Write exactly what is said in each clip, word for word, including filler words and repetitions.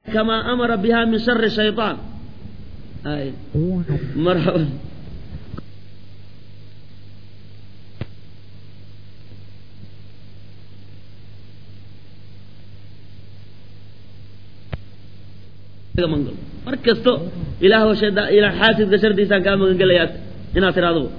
كما أمر بها من شر الشيطان. آية مرحبا. مركزتو إله وشد إلى حاسد قشر ديسان كان من قليات هنا ترادو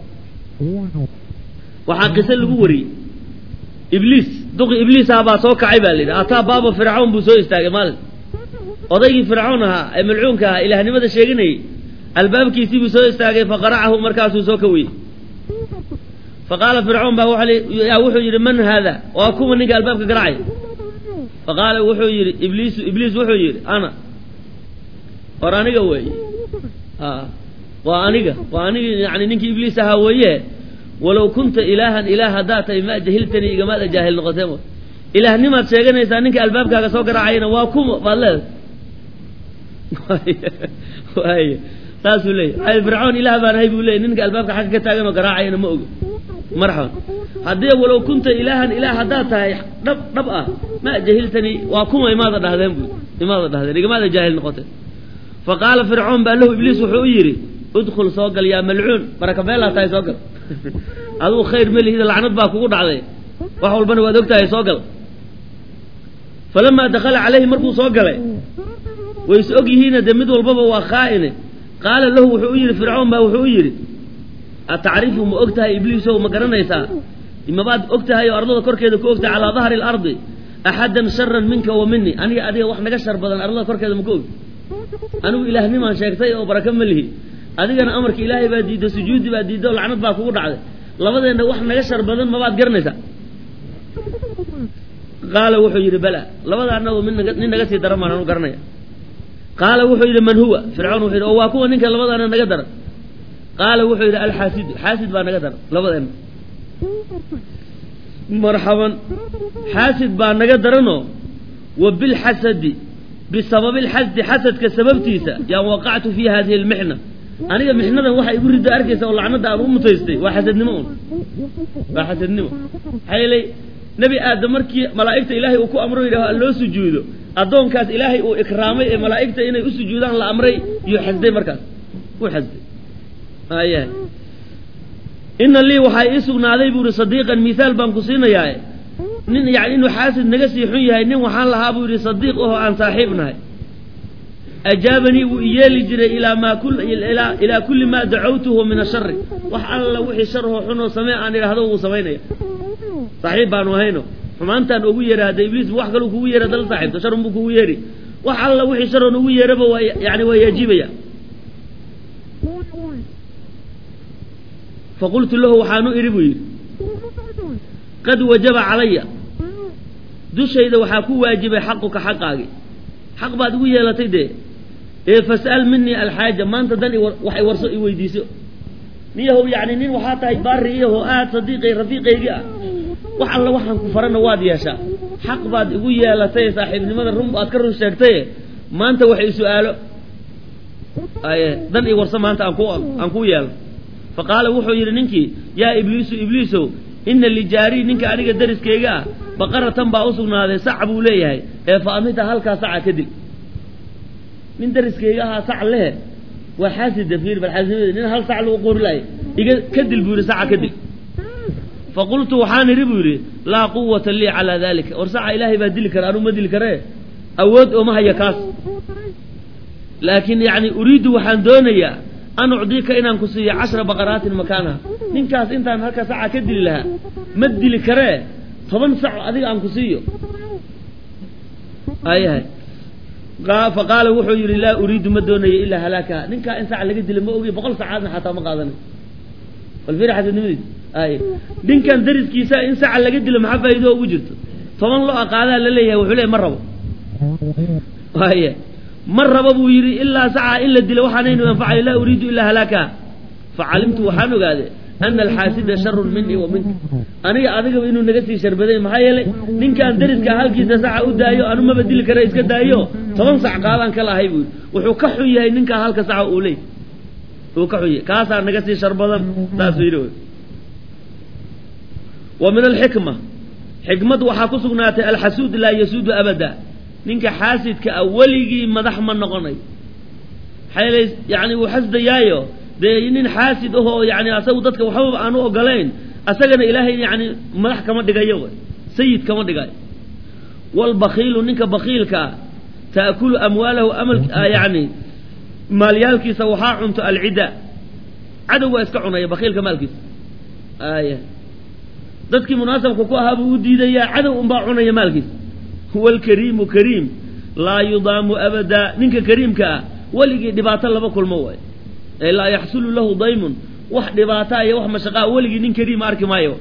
وحاقس الجوري إبليس دق إبليس أبا سوك عبالي أتا بابا فرعون بسوي استعمال وضيق فرعونها ملعونكها إلى هنمد الشيخني الباب كيسي بسوي استعمال فقرعه مركز سوكوي فقال فرعون بقى وحلي يا وحي من هذا وأكون من قال بابك قرعي فقال وحي إبليس إبليس وحي أنا ورانيقا وي آه وانيقا وانيقا يعني نك إبليس هاويه ولو كنت إلها إله ذات ما جهلتني كما جاهل نقسمه إله نما تشيغنيسا نك البابكا سو غراعينا وا كوم والله واي تاسو لي اي فرعون إله بان هي بيقول لي نك البابكا حق كتاغنو غراعينا ما اوغ مرحبا هدي ولو كنت إلها إله ذات دب دب ما جهلتني وا كوم ما دهدين ما دهدين كما جاهل نقسمه فقال فرعون بقى له إبليس وحو يري ادخل سوقل يا ملعون بركة بيلا تاي سوقل هذا خير ملي إذا لعنت باك وقود عليه وحول بنو ودوكتها سوقل فلما دخل عليه مركو سوقل ويسوقي هنا دمد والبابا وخائنه قال له وحو يري فرعون بقى وحو يري أتعرفه ما أكتها إبليس وما قرنا يسا إما بعد أكتها يا كركيدة كوكتها على ظهر الأرض أحدا شرا منك ومني أنا أدي وحنا قشر بدن أرضها كركيدة مكوك أنا إله نما شاكتي أو بركة ملهي أدينا أمرك إلهي بديد سجود بديد والعنت باكو قرعة لبدا إنه وحنا قشر بدن ما بعد قرنسا قال وحي بلا لبدا أنه من من نجسي ترى ما نحن قرنيا قال وحي من هو فرعون وحي أو واكو إنك لبدا أنا نقدر قال وحي الحاسد حاسد بان نقدر لبدا إنه مرحبا حاسد بان نقدر إنه وبالحسد بسبب الحسد حسد كسبب تيسا يا وقعت في هذه المحنة أنا محنة واحد يقول رد أركز ولا عنده أبو متيستي وحسد نمون وحسد نمون حيلي نبي آدم مركي ملائكة إلهي وكو أمره إلى الله سجوده أدون كاس إلهي وإكرامه ملائكة إنه يسجودان لأمره يحسد مركز وحسد آيه إن اللي وحي إسقنا عليه بور صديقا مثال بانقصينا ياي نين يعني إنه حاسد نجسي حيها إنه وحال لها بور صديقه عن صاحبنا أجابني وإيالي جري إلى ما كل إلى إلى كل ما دعوته من الشر وحال الله وحي شره حنو سماء عن هذا وسمينا صاحب بانو هينو فما أنت أن أقول هذا إبليس وحقله كوي يرى دل صاحب تشرم بكوي يري وحال الله وحي شره نوي يرى يعني ويجيب يا فقلت له وحانو إربوي قد وجب علي دو شيء وحاكو واجب حقك حقاقي حق بعد ويا لا تيده إيه فاسأل مني الحاجة ما أنت دني وحي ورصي ويديسه نيه يعني نين وحاتا يباري هو آت صديقي رفيقي جاء وحلا وحن كفرنا وادي يا شا حق بعد ويا لا تي صاحب لماذا الرم أذكر شرطيه ما أنت وحي سؤاله أيه دني ورص ما أنت أنكو أنكو يال فقال وحو يرنينكي يا إبليس إبليسو إن اللي جاري نينك أنيق الدرس كيجا بقرة تنبع أصغنا هذا صعب وليه فأمتها هلكا ساعة كدل من درس كيجا ساعة له وحاسد دفير بالحاسد إن هل ساعة الوقور له يجي كدل بوري ساعة كدل فقلت وحاني ربوري لا قوة لي على ذلك ورساعة إلهي بدلك أنا ما دلك رأي أود وما هي كاس لكن يعني أريد وحان دونيا أنا أعطيك إن أنكسي عشر بقرات مكانها ننكاس أنت هلكا ساعة كدل لها مد لكراه طبعا ساعة أذيك أنكسيه أيه فقال وحي لا أريد مدوني إلا هلاكها ننكا إن ساعة لقد لما أوجي بقول ساعة حتى ما قاضني والفيرة حتى نمرد أيه ننكا درس كيسا إن ساعة لقد لما حبا يدوه وجدت طبعا الله أقالها لليه وحليه مرة أيه مرة بابو يري إلا ساعة إلا الدل وحنين وينفع لا أريد إلا هلاكها فعلمت وحانو قاله أن الحاسد شر مني ومنك أنا أذكر إنه نجسي شربتين محيلة نين كان درس كهال كيس ساعة ودايو أنا ما بدي لك رئيس كدايو طبعا ساعة قالان كلا هيبول وحكحوا يا نين كهال كساعة أولي وحكحوا كاسا نجسي شربتين تاسويرو ومن الحكمة حكمة وحاكسونات الحسود لا يسود أبدا ninka xaasidka awligii madax ma noqonay xeelay yani uu xasdayaayo de nin xaasid oo yani asagu dadka waxba aan u ogolayn asagana ilaahay yani madax kama dhigayo sayid kama dhigayo wal bakhilu ninka bakhilka taakulu amwalahu amal yani maalyaalkiisa waxa cunto alcida cadow waa iska cunaya bakhilka maalkiisa aya dadkii munaasabka ku ahaa buu diidaya cadow un baa cunaya maalkiisa huwa alkariimu kariim laa yudaamu abada ninka kariimka waligii dhibaato laba kulmo way ee laa yaxsulu lahu daymun wax dhibaato iyo wax mashaqaa waligii nin kariim arki maayo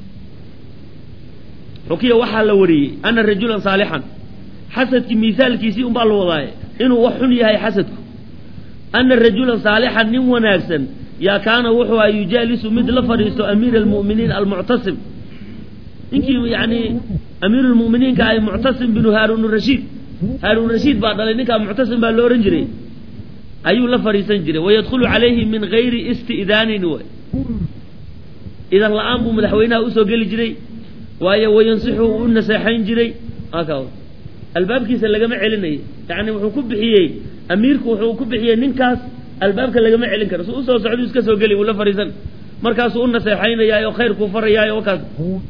xukiya waxaa la wariyey ana rajulan saalixan xasadkii miisaalkiisii un baa la wadaay inuu wax xun yahay xasadku ana rajulan saalixan nin wanaagsan yaa kaana wuxuu ay yujaalisu mid la fadhiisto amiir almu'miniin almuctasim ninkii yani amiir almu'miniinka ay muctasim binu haaruun rashiid haaruun rashiid baa dhalay ninkaa muctasim baa la ohan jiray ayuu la fadhiisan jiray wayadkhulu calayhi min gayri istidaanin way idan la-aan buu madaxweynaha usoo geli jiray waayo wayansixu u naseexayn jiray aka albaabkiisa lagama celinayo yani wuxuu ku bixiyey amiirku wuxuu ku bixiyey ninkaas albaabka lagama celin karo suu usoo socdo iska soo geli uu la fadhiisan markaasuu u naseexaynayaayo khayrkuu farayaayo wakaas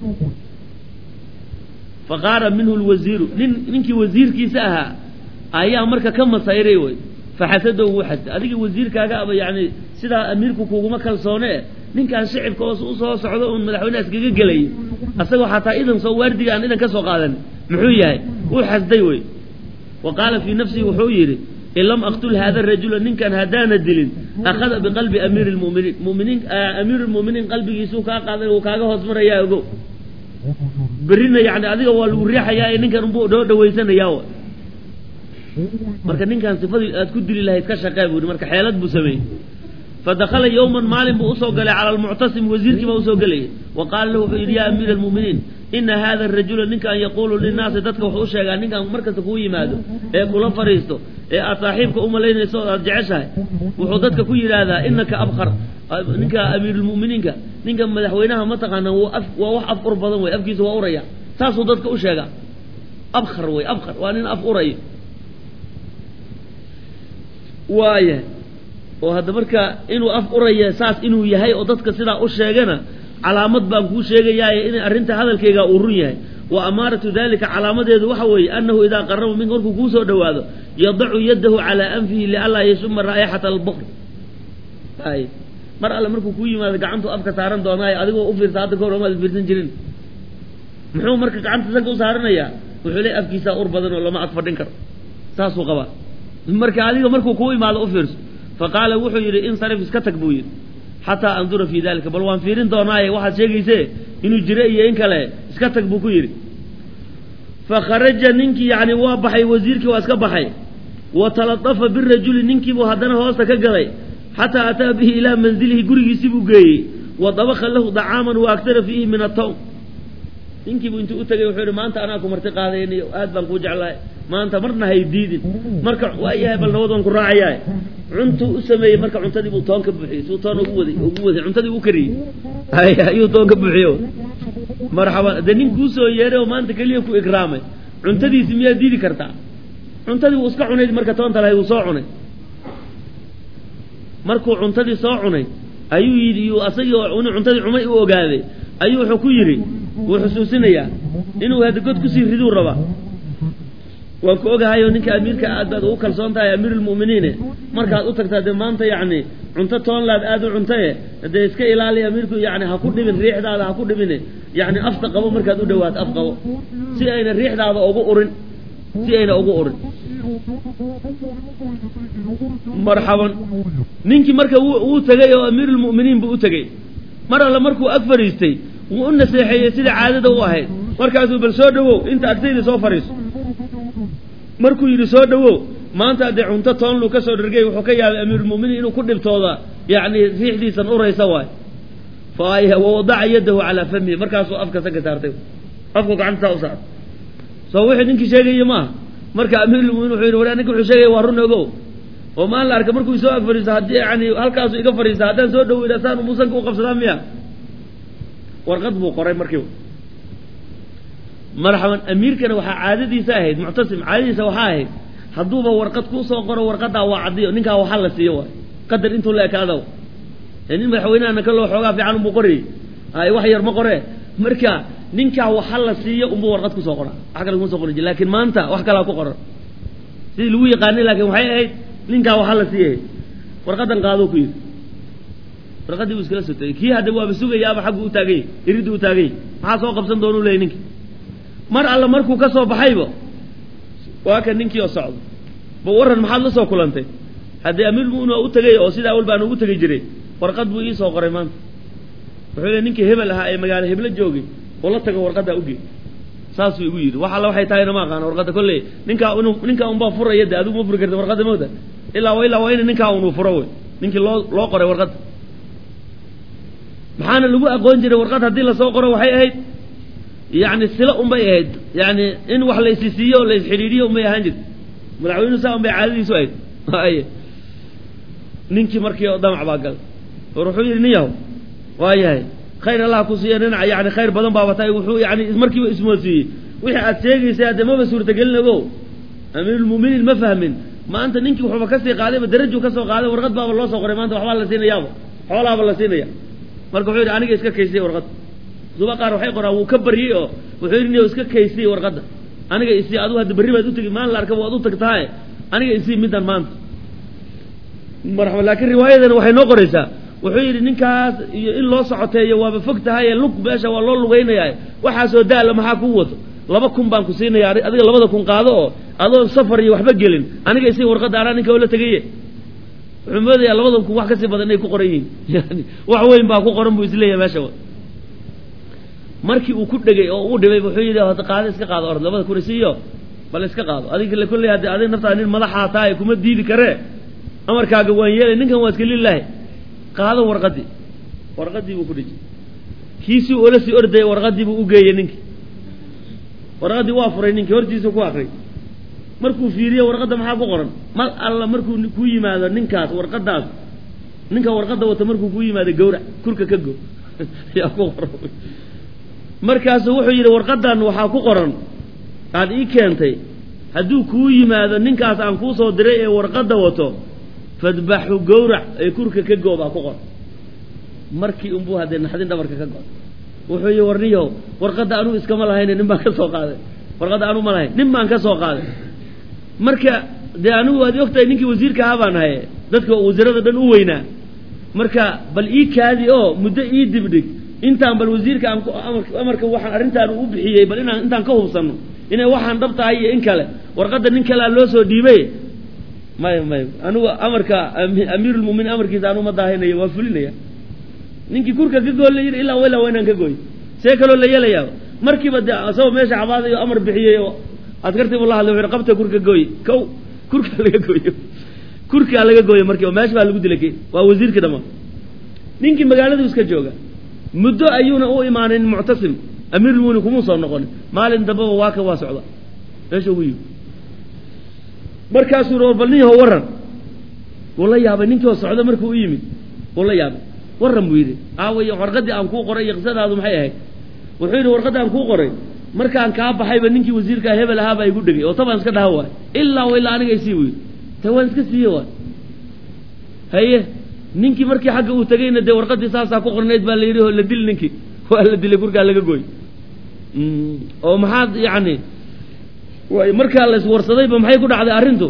faqaara minhu lwasiiru nin ninkii wasiirkiisa ahaa ayaa marka ka masayray wey faxasado wuu xasday adiga wasiirkaaga aba yani sidaa amiirku kuguma kalsoone ninkaan shicibka oo usoo socdo un madaxweynaha iskaga gelay asagoo xataa idan soo waardiga aan idan ka soo qaadan muxuu yahay uu xasday wey wa qaala fii nafsihi wuxuu yidhi in lam aqtul hada rajula ninkan haddaana dilin akhada biqalbi amiir lmuminiin muminiin amiir lmuminiin qalbigiisuu kaa qaadan uu kaaga hoos marayaa ogow berrina yani adiga waa lagu riixayaa ee ninkan unbuu dhoo dhawaysanayaa marka ninkan sifadii aad ku dili lahayd ka shaqee buu marka xeelad buu sameeyey fadakhala yawman maalin buu usoo galay cala almuctasim wasiirkii baa usoo gelayay wa qaala lahu wuxuu yidhi yaa amiira almu'miniin ina hada arajula ninkaan yaquulu linnaasi dadka wuxuu u sheegaa ninkaan markasta kuu yimaado ee kula fadhiisto ee aad saaxiibka umalaynayso o aad jeceshahay wuxuu dadka ku yidhaahdaa inaka abkhar ninka amiirulmu'miniinka ninka madaxweynaha mataqaanaa waa wax af ur badan wey afkiisa waa uraya saasuu dadka u sheegaa abkhar wey abkhar waa nin af urayo waaya oo hadda marka inuu af uraya saas inuu yahay oo dadka sidaa u sheegana calaamad baan kuu sheegayaaye inay arrinta hadalkayga uu run yahay wa amaaratu dalika calaamadeedu waxa weeye annahu idaa qaraba minka markuu kuu soo dhawaado yadacu yadahu calaa anfihi lianlaa yashuma raa'ixata albukr ay mar alle markuu kuu yimaado gacantuu afka saaran doonaayo adigoo u fiirsa hadda kahor omaad fiirsan jirin muxuu marka gacanta sanka u saaranayaa wuxuu leey afkiisaa ur badan oo lama ag fadhin karo saasuu qabaa marka adiga markuu kuu imaado u fiirso faqaala wuxuu yidhi insarif iska tag buu yidhi xataa andura fii dalika bal waan fiirin doonaaye waxaad sheegayse inuu jiro iyo in kale iska tag buu ku yidhi fakharaja ninkii yani waa baxay wasiirkii waa iska baxay wa taladafa birajuli ninkiibuu haddana hoosta ka galay xataa ataa bihi ilaa manzilihi gurigiisii buu geeyey wa dabaka lahu dacaaman wa aktara fiihi min atawm ninkiibuu intuu u tagay wuxuu yidhi maanta anaa ku marti qaadaynayo aad baan kuu jeclahay maanta marna hay diidin marka waa yahay bal nabad waan ku raacayaa cuntuu u sameeyey marka cuntadii buu toon ka buuxiyey suu toon ugu waday ugu waday cuntadii u kariyey hay ayuu toon ka buuxiyo marxaban de nin kuu soo yeeray oo maanta keliya ku ikraamay cuntadiisi miyaad diidi kartaa cuntadii wuu iska cunayd marka toonta lahayd wuu soo cunay markuu cuntadii soo cunay ayuu yidhi yuu asagii inu cuntadii cumay u ogaaday ayuu wuxuu ku yidhi wuu xusuusinayaa inuu hadda god kusii riduu rabaa waan ku ogahayo ninka amiirka aad baad ugu kalsoon tahay amiirulmu'miniine markaad u tagtaa dee maanta yacni cunto toonlaad aad u cuntaye dee iska ilaali amiirku yani ha ku dhibin riixdaada ha ku dhibine yani afta qabo markaad u dhawaato af qabo si ayna riixdaada ugu urin si ayna ugu urin marxaban ninkii marka wuu tegay oo amiirulmu'miniin buu u tegey mar alle markuu ag fadhiistay wuu u naseexeeyey sida caadada u ahayd markaasuu bal soo dhawow inta agtayda soo fadhiiso markuu yidhi soo dhawow maanta haddee cunto toonluu ka soo dhargay wuxuu ka yaabay amiirulmu'miniin inuu ku dhibtooda yacni riixdiisan uraysa waay fa wawadaca yadahu calaa famihi markaasuu afka sanka saartay afku gacanta saa u saartay soo wixii ninkii sheegaya maaha marka amiirulmu'miniin wuxuu yidhi war ninka wuxuu sheegaya waa run ogow oo maan la arka markuu isoo ag fadhiisto haddii yani halkaasu iga fadhiista haddaan soo dhaweyna saanu muusanka u qabsadaa miya warqad buu qoray markiiba marhaban amiirkana waxa caadadiisa ahayd muctasim caadadiisa waxa ahayd haduuba warqad ku soo qoro warqada waa cadiyo ninka waxa la siiyo waa qadar intuu la ekaado in madaxweynaha kale xoogaa fiican uu qoray ay wax yar ma qore marka ninka waxa la siiyo uu warqad ku soo qora wax kale kuma soo qorin laakiin maanta wax kale ku qoran sidii lagu yaqaanay laakiin waxay ahayd ninka waxa la siiyay warqadan qaado ku yiri warqadii uu iskala sotay kii hada waa basugayaaba xaq uu taagay iridu uu taagay waxa soo qabsan doonu leeyahay ninki mar alla markuu ka soo baxayba waa ka ninkii oo socdo ba waran maxaad la soo kulantay hadii amiir muuna u tagay oo sida awal baan ugu tagay jiray warqad buu ii soo qoray maanta wuxuu leeyahay ninkii hebel ahaa ee magaalo hebel joogay oo la tago warqada u geey saas uu igu yiri waxa la waxay tahay ma aqaan warqada kullee ninka uu ninka uu baa furaya daadu ma furi kartay warqada mooda ilaa waa ilaa waa in ninka uu furo way ninkii loo loo qoray warqad maxaana lagu aqoon jiray warqad hadii la soo qoro waxay ahayd يعني سلا أم بيهد يعني إن وحلا يسيسيه ولا يسحريريه أم بيهانجد ملعوينه سا أم بيعادي سويد هاي نينكي مركي قدام عباقل وروحوا يرنيه وهاي هاي خير الله كوسينا يعني خير بدن بابتاي وحو يعني مركي اسمه سي وحي أتسيقي سيادة ما بسورة قلنا بو أمير المؤمنين ما فهمين ما أنت نينكي وحو كسي قاعدة بدرجه كسو قاعدة ورغد باب الله سوقري ما أنت وحوال الله سينا يابا حوال الله سينا يابا مركو حيري عنيك اسكا كيسي ورغد zuba qaar waxay qoraan uu ka bariyo wuxuu yiri iska kaysay warqada aniga isii adu hada bari baad u tagi maan la arkay waad u tagtahay aniga isii midan maanta marxaba laakiin riwaayadan waxay noo qoraysaa wuxuu yiri ninkaas iyo in loo socoteeyo waaba fogtahay lug beesha waa loo lugeynayaa waxa soo daala maxaa ku wato laba kun baan ku siinayaa adiga labada kun qaado oo adoo safar iyo waxba gelin aniga isii warqada aan ninka wala tagay wuxuu moodayaa labada kun wax ka sii badan ay ku qoran yihiin yani wax weyn baa ku qoran buu isleeyahay meesha markii uu ku dhagay oo uu dhibay wuxuu yiri hada qaado iska qaado orod labada kursiyo bal iska qaado adiga la kulli hada adin nafta nin madaxa taay kuma diidi kare amarkaaga waan yeelay ninkan waa iska lillahi qaado warqadi warqadi uu ku dhigi kiisi oo la si orday warqadi buu u geeyay ninki warqadi waa furay ninki hortiisa ku aqray markuu fiiriyo warqada maxaa ku qoran mal alla markuu ku yimaado ninkaas warqadaas ninka warqada wata markuu ku yimaado gowrac kurka ka go yaa ku qoran markaas wuxuu yiri warqadan waxa ku qoran aad ii keentay haduu ku yimaado ninkaas aan ku soo diray ee warqada wato fadbahu gowrac ee kurka ka gooba ku qoran markii umbu hadeen naxdin dhabarka ka goob wuxuu yiri warniyo warqada anu iska ma lahayn nin baan ka soo qaaday warqada anu ma lahayn nin baan ka soo qaaday marka de anu waad ogtay ninkii wasiirka ah baan ahay dadka wasiirada dhan u weynaa marka bal ii kaadi oo muddo ii dibdhig intaan bal wasiirka aan amarka waxaan arintaan u bixiyay bal inaan intaan ka hubsano inay waxaan dhabtahay in kale warqada nin kale loo soo dhiibay may may anu amarka amiirul mu'miniin amarkiisa anu ma daahinayo waa fulinaya ninkii kurka ka goolay ilaa wala waynaan ka gooy see kale la yeelayaa markiiba asoo meesha cabaadayo amar bixiyay askartii wallahi la wixii qabta kurka gooy kow kurka laga gooyo kurka laga gooyo markiiba meesha baa lagu dilay waa wasiirka dhama ninkii magaalada iska jooga muddo ayuuna u iimaanin muctasim amiir mu'miniin kuma soo noqon maalin daba waa ka waa socda eesho wiyo markaas uu balniyo waran wala yaabay ninkii oo socda markuu u yimid wala yaabay waran buu yiri aaway warqadii aan ku qoray yaqsadaadu maxay ahayd wuxuu yiri warqadii aan ku qoray markaan ka baxayba ninkii wasiirka hebel ahaa baa igu dhigay oo taban iska dhaaway ilaa way la aniga isii wiyo tawan iska siiyay waa haye ninkii markii xagga uu tagayna de warqadii saasa ku qorneed baa la yiri oo la dil ninkii waa la dilay kurka laga gooy oo maxaa yaani way marka la iswarsaday ba maxay ku dhacday arintu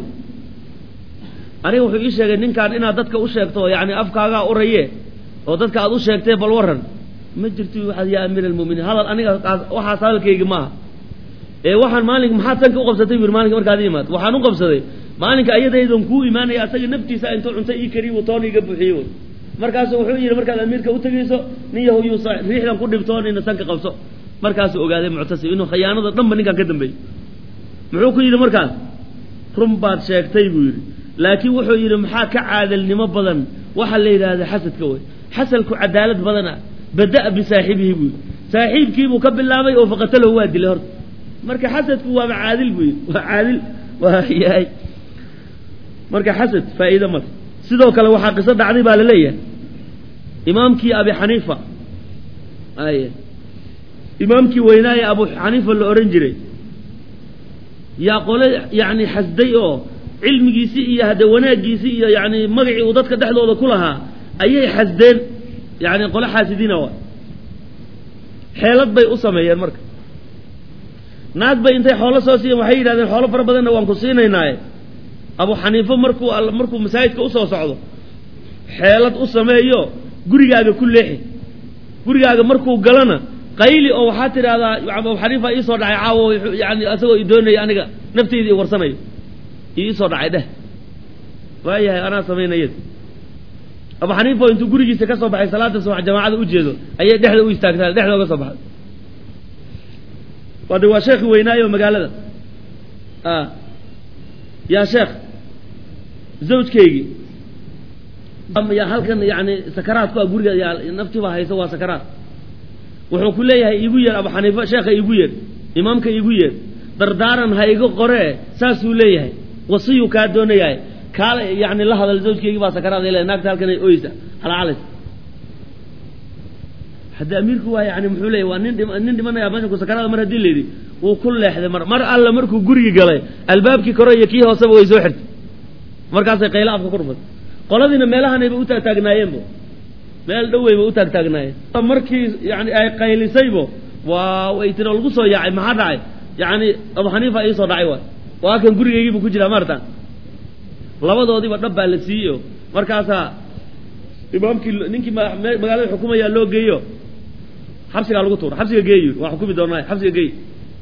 aniga wuxuu ii sheegay ninkan inaad dadka u sheegto yaani afkaaga u raye oo dadka aad u sheegtay bal waran ma jirto waxa yaa amiir al-mu'miniin hadal aniga waxa saalkayga ma ee waxaan maalin maxaa tan ku qabsatay wir maalin markaad iimaad waxaan u qabsaday maalinka ayadaydan ku iimaanay asaga naftiisa intuu cunta ii kariyo toon iga buuxiyo markaas wuxuu yiri markaad amiirka u tagayso nin yahuuyu riixdan ku dhibtoon in sanka qabso markaas ogaaday muctasim inuu khiyaanada dhanba ninkan ka dambeeyay muxuu ku yiri markaas rum baad sheegtay buu yiri laakiin wuxuu yiri maxaa ka caadilnimo badan waxa la yiraahdo xasadka way xasalku cadaalad badana bada bi saaxibihi buu saaxibkii buu ka bilaabay oo faqatalo waa dilay hor marka xasadku waa caadil buu waa caadil waa yahay marka xasad faa'iido ma sidoo kale waxa qisad dhacday baa la leeyahay imaamkii abi xaniifa ay إمامك ويناي أبو حنيفة الأورنجري يا قول يعني حسديو علم جيسية هذا وناء جيسية يعني مقعي وضدك دحلو كلها أي حسدين يعني قول حاسدين هو حيلات بي أصمي يا المرك ناد بي انتي حولة سوسية وحيد هذا الحولة فربضنا وانقصينا هناي أبو حنيفة مركو مركو مسايد كأسا وصعده حيلات أصمي يو قريقا كل لحي قريقا مركو قلنا قيلي أو حاتر هذا أبو حنيفة يصور عاو يعني أسوأ يدوني يعني نفتي ذي ورسمي يصور عيده وهي أنا سمينا يد أبو حنيفة أنتو قريجي سكسوا بحي صلاة الصبح جماعة أجيزوا أي دحلة ويستاكتها دحلة وقصوا بحي وهذا هو شيخ ويناي ومقال هذا آه يا شيخ زوج كيجي أما يا هل كان يعني سكرات كوا قريجي يا نفتي بها يسوى سكرات wuxuu ku leeyahay igu yar Abu Xaniifa sheekha igu yar imaamka igu yar dardaaran ha igu qoree saas uu leeyahay wasiyu ka doonayay kale yaani la hadal zawjkeegi baa sakaraad ilaa naagta halkan ay oysa hal calis hada amirku waa yaani muxuu leeyahay waa nin nin dhimanaya meesha ku sakaraad mar hadii leeydi uu ku leexday mar mar alla markuu guriga galay albaabkii kore iyo kii hoose way soo xirtay markaas ay qayla afka ku rufad qoladina meelahan ay u taagnaayeen meel dhaweyba u taagtaagnaayeen markii yaani ay qaylisaybo waa way tiro lagu soo yaacay maxaa dhacay yaani Abu Xaniifa ay soo dhacay waa waa kan gurigeeyay buu ku jiraa martaan labadoodiba dhab baa la siiyo markaas imaamkii ninkii magaalada xukuumaya loo geeyo xabsiga lagu tuuro xabsiga geeyo waa xukumi doonaa xabsiga geeyo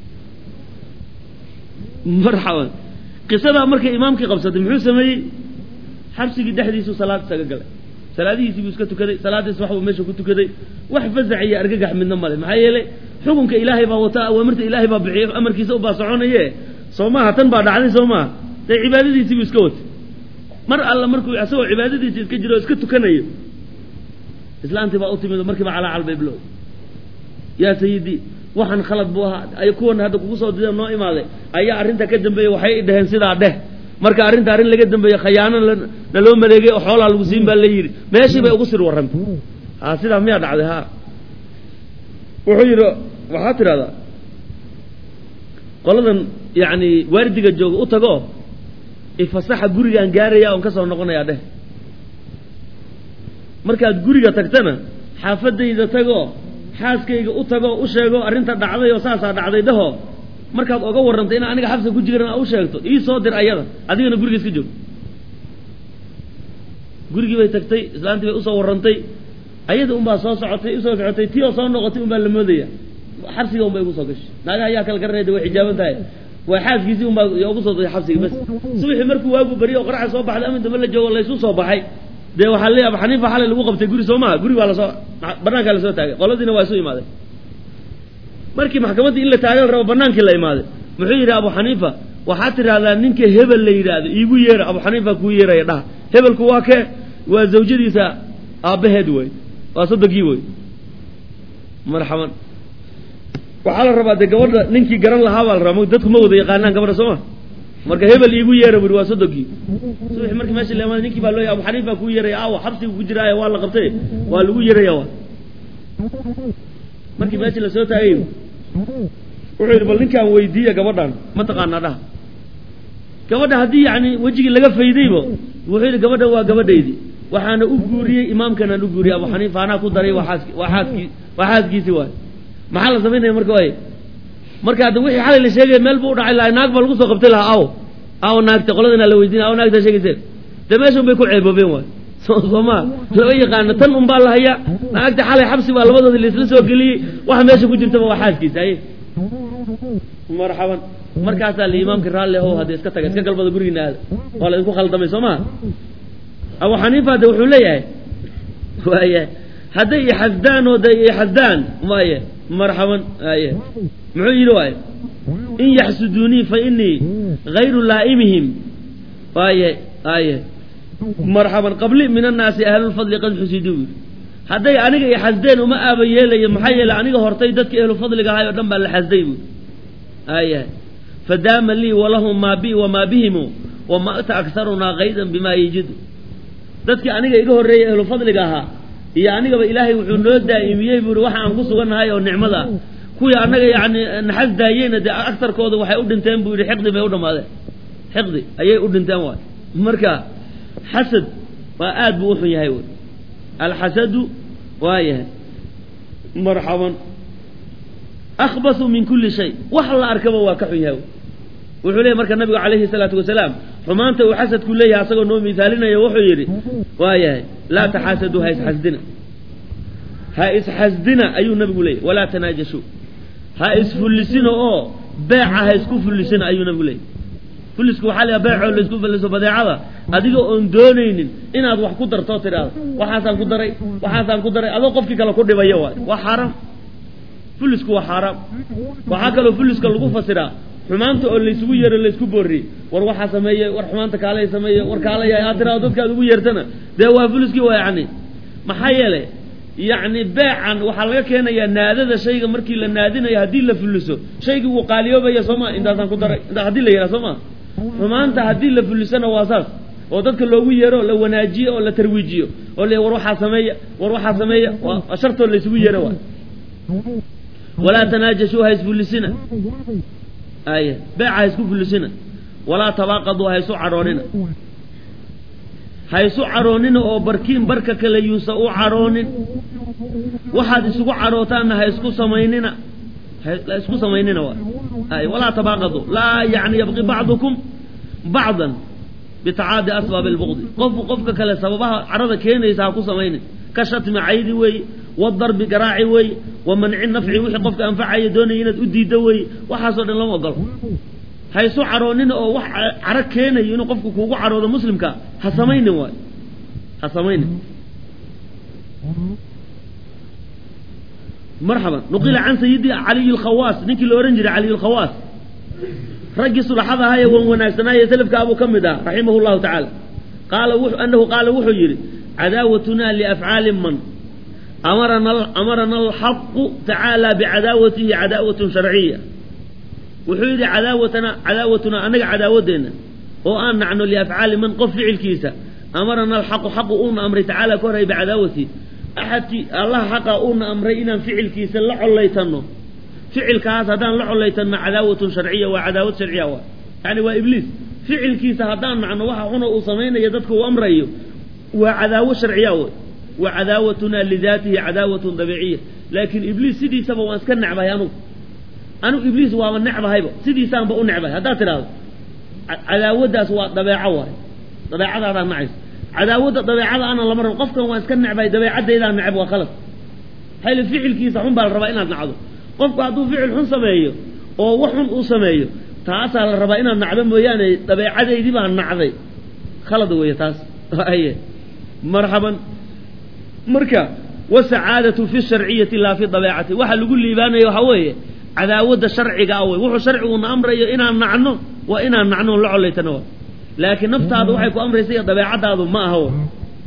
marxaban qisada markii imaamkii qabsaday muxuu sameeyay xabsigii dhaxdiisu salaad isaga galay salaadihiisii buu iska tukaday salaadiis wax uu meesha ku tukaday wax fasax iyo argagax midna male maxaa yeelay xukunka ilaahay baa wata awaamirta ilaahay baa bixiyo amarkiisa u baa soconaye soomaha tan baa dhacday soomaha tay cibaadadiisii buu iska watay mar alla markuu asoo cibaadadiisii iska jiro iska tukanayo islaantii baa u timid markii baa calaa calbay bilow yaa sayidi waxan khalad buu ahaa ay kuwan hadda kugu soo diiday noo imaaday ayaa arinta ka dambeeyay waxay dhaheen sidaa dheh marka arinta arin laga dambeeyay khayaano la loo maleegay oo xoolaha lagu siin baa la yiri meeshii bay ugu sir warrantay ha sidaa miya dhacday ha wuxuu yiri waxa tirada qoladan yaani waardiga jooga u tago ifasaxa gurigan gaaraya oo ka soo noqonaya dheh markaad guriga tagtana xaafadayda tago xaaskayga u tago u sheego arinta dhacday oo saasa dhacday dhaho markaad oga warrantay in aniga xabsi ku jirana u sheegto ii soo dir ayada adigana guriga iska joog gurigii bay tagtay islaantii bay u soo warrantay ayada un baa soo socotay u soo socotay tii oo soo noqotay un baa la moodaya xabsiga un bay ugu soo gashay naagaha ayaa kala garanayda way xijaaban tahay way xaaskiisii un baa ugu soo daray xabsiga bas subaxii markuu waagu bariyo oo qaraxa soo baxday amin dambe la joogo laysu soo baxay dee waxaa leeyahay Abu Xaniifa xalay lagu qabtay guri soo maaha guri waa la soo banaanka la soo taagay qoladiina waa soo imaaday markii maxkamaddii in la taagan rabo banaankii la imaaday muxuu yiri Abu Xaniifa waxaa tiraahdaa ninka hebel la yiraahdo iigu yeer Abu Xaniifa ku yeeray dhaha hebelku waa ka waa zawjadiisa aabaheed way waa sadaqii way marxaban waxa la rabaa gabadha ninkii garan lahaa baa la rabaa dadku ma wada yaqaanaan gabadha Soomaa marka hebel iigu yeeray waa sadaqii subax markii meesha la imaaday ninkii baa loo Abu Xaniifa ku yeeray aaw xabsiga ku jiraa waa la qabtay waa lagu yeerayaa markii meesha la soo taagay wuxuu yiri bal ninkaan weydiiya gabadhan ma taqaanaa dhaha gabadha hadii yaani wajigi laga faydaybo wuxuu yiri gabadha waa gabadheedii waxaana u guuriyay imaamkana u guuriyay Abu Xaniifa ana ku daray waxaaski waxaaski waxaaskiisi waa maxaa la sameeyay marka way marka hada wixii xalay la sheegay meel buu dhacay laay naag bal lagu soo qabtay laha aw aw naagta qoladina la weydiin aw naagta sheegaysa dameeshan bay ku ceeboobeen waa Soomaa laba yaqaan tan um baa la haya naagta xalay xabsi baa labadooda la isla soo galiyay waxa meesha ku jirta waa xaaskiisa ay marxaban markaas la imaamka raali oo hada iska tagay iska galbada guriga aad wala isku khaldamay Soomaa Abu Xaniifa de wuxuu leeyahay waaya haday xasdaan oo day xasdaan maaye marxaban ay muxuu yiri waay in yaxsuduni fa inni ghayru laa'imihim waaya ay marxaban qabli min an-nas ahlul fadli qad husidu haday aniga ay xasdeen uma aaba yeelay maxay yeelay aniga hortay dadka ahlul fadliga ahay oo dhan baa la xasday آية فدام لي ولهم ما بي وما بهم وما أتى أكثرنا غيظا بما يجد ذاتك أنيق إيقه الرئي أهل فضلك أها إيا أنيق بإلهي وحنود دائمية بروحة عن قصة ونهاية والنعمة kuwii annaga yani naxas daayeyna dee agtarkooda waxay u dhinteen buu yidhi xiqdi bay u dhammaadeen xiqdi ayay u dhinteen waay marka xasad waa aad buu u xun yahay wy alxasadu waa yahay marxaban akhbasu min kulli shay wax la arkaba waa ka xun yahay wuxuu leeyahy marka nabigu calayhi salaatu wasalaam xumaanta uu xasadku leeyahay asagoo noo miisaalinaya wuxuu yidhi waa yahay laa taxaasadu ha isxasdina ha isxasdina ayuu nabigu leeyahy walaa tanaajashu ha isfullisina oo beeca ha isku fullisina ayuu nabigu leeyahy fullisku waxaa la beecoo la isku fulliso badeecada adiga oon doonaynin inaad wax ku darto tidhaahdo waxaasaan ku daray waxaasaan ku daray adoo qofkii kale ku dhibayo waay waa xaaraam fullisku waa xaaraam waxaa kaloo fulliska lagu fasiraa xumaanta oo laysugu yeero laysku boorriyey war waxaa sameeye war xumaanta kaalay sameeye war kaalayahay aad tiraado dadkaad ugu yeertana dee waa fulliskii waa yacni maxaa yeelay yacni beecan waxaa laga keenayaa naadada shayga markii la naadinayo haddii la fulliso shaygii wuu qaaliyoobaya soo maa intaasaan ku daray intaa haddii la yidhaha soo maa xumaanta haddii la fullisana waa saas oo dadka loogu yeero la wanaajiyo oo la tarwiijiyo oo le war waxaa sameeya war waxaa sameeya waa shartoo laysugu yeero waay walaa tanaajashuu ha isfullisina aya beeca ha isku fullisina walaa tabaaqaduu ha isu cadhoonina ha isu cadhoonina oo barkiin barka kale yuusa u cadhoonin waxaad isugu cadhootaanna ha isku samaynina ha isku samaynina waay ay walaa tabaaqaduu laa yani yabqi bacdukum bacdan bitacaadi asbaab albugdi qofku qofka kale sababaha cadhada keenaysa ha ku samaynin ka shatmi caydi weeye wadarbi garaaci weeye wa manci nafci wixii qofka anfacaya doonaya inaad u diiddo weeye waxaasoo dhan lama ogolo ha isu cadhoonina oo wax cadho keenayo inuu qofku kuugu cadhoodo muslimka ha samaynin waayo ha samaynin marxaban nuqila can sayidi caliy alkhawaas ninkii la ohan jiray caliy alkhawaas raggii sulaxada ahaa ee wan wanaagsanaaye salafka abuu ka mid ah raximahu llahu tacaala qaala anahu qaala wuxuu yidhi cadaawatuna liafcaali man amarana amarana alxaqu tacaala bicadaawatihi cadaawatun sharciya wuxuu yidhi cadaawatana cadaawatuna annaga cadaawadeenna oo aan nacno liafcaali man qof ficilkiisa amarana alxaqu xaqu uuna amray tacaala ka horey bicadaawatihi axadkii allaha xaqa uuna amray inaan ficilkiisa la collaytanno ficilkaas haddaan la collaytanno cadaawatun sharciya waa cadaawad sharciya waa yani waa ibliis ficilkiisa haddaan nacno waxa xuna uu samaynayo dadka uu amrayo waa cadaawo sharciya wey wa cadaawatuna lidaatihi cadaawatun dabiiciya laakiin ibliis sidiisaba waan iska necbahay anugu anugu ibliis waaba necbahayba sidiisaanba u necbahay haddaad tidhaahdo cadaawaddaas waa dabeeco waay dabeecadaadaa nacaysa cadaawadda dabeecada ana lama rabo qofkan waan iska necbahay dabeecadaydaa necb waa khalad hayli ficilkiisa xun baa la rabaa inaad nacdo qofku hadduu ficil xun sameeyo oo wax xun uu sameeyo taasaa la rabaa inaad nacdo mooyaane dabeecadaydii baa nacday khalad weeye taas aye marxaban marka wasacaadatu fi sharciyati laa fi dabeecati waxa lagu liibaanayo waxaa weeye cadaawadda sharciga ah wey wuxuu sharciguuna amrayo inaan nacno waa inaan nacno la collaytano wa laakiin naftaadu waxay ku amraysa iyo dabeecadaadu ma aha w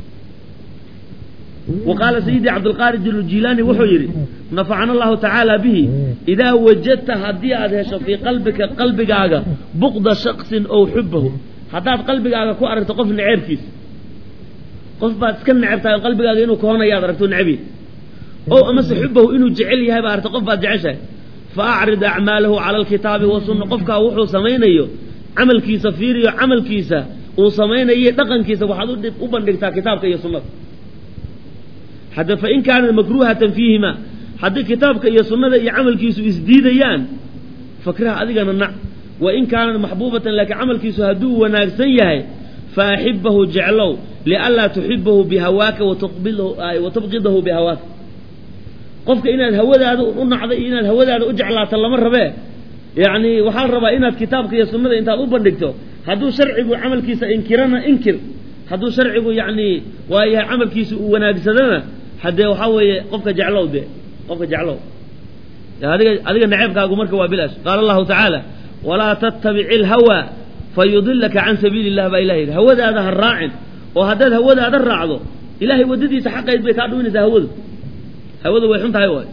wa qaala sayidi cabdulqaadir aljilaani wuxuu yidhi nafacana allahu tacaala bihi idaa wajadta haddii aad hesho fii qalbika qalbigaaga buqda shaksin ow xubahu haddaad qalbigaaga ku aragto qof neceebkiisa qof baad iska necebtahay qalbigaaga inuu kahoonayaad aragto necbi ow amase xubahu inuu jecel yahay baa aragto qof baad jeceshahay fa acrid acmaalahu cala alkitaabi wasunna qofkaa wuxuu samaynayo camalkiisa fiiriyo camalkiisa uu samaynayo dhaqankiisa waxaad u bandhigtaa kitaabka iyo sunnada hadda fain kaanat makruuhatan fiihima haddii kitaabka iyo sunnada iyo camalkiisu isdiidayaan fakraha adigana nac wain kaanat maxbuubatan laakiin camalkiisu hadduu wanaagsan yahay faaxibahu jeclow lianlaa tuxibahu bihawaaka watubqidahu bihawaaka qofka inaad hawadaada u nacday iyo inaad hawadaada u jeclaato lama rabee yacni waxaa la rabaa inaad kitaabka iyo sunnada intaad u bandhigto hadduu sharcigu camalkiisa inkirana inkir hadduu sharcigu yacni waayahay camalkiisa uu wanaagsadana haddee waxaa weeye qofka jeclow dee qofka jeclow adiga adiga naceebkaagu marka waa bilaash qaala allahu tacaala walaa tattabici alhawaa fayudilaka can sabiili illah baa ilah yidhi hawadaada ha raacin oo haddaad hawadaada raacdo ilahay waddadiisa xaqayd bay kaa dhuwinaysaa hawadu hawadu way xun tahay waay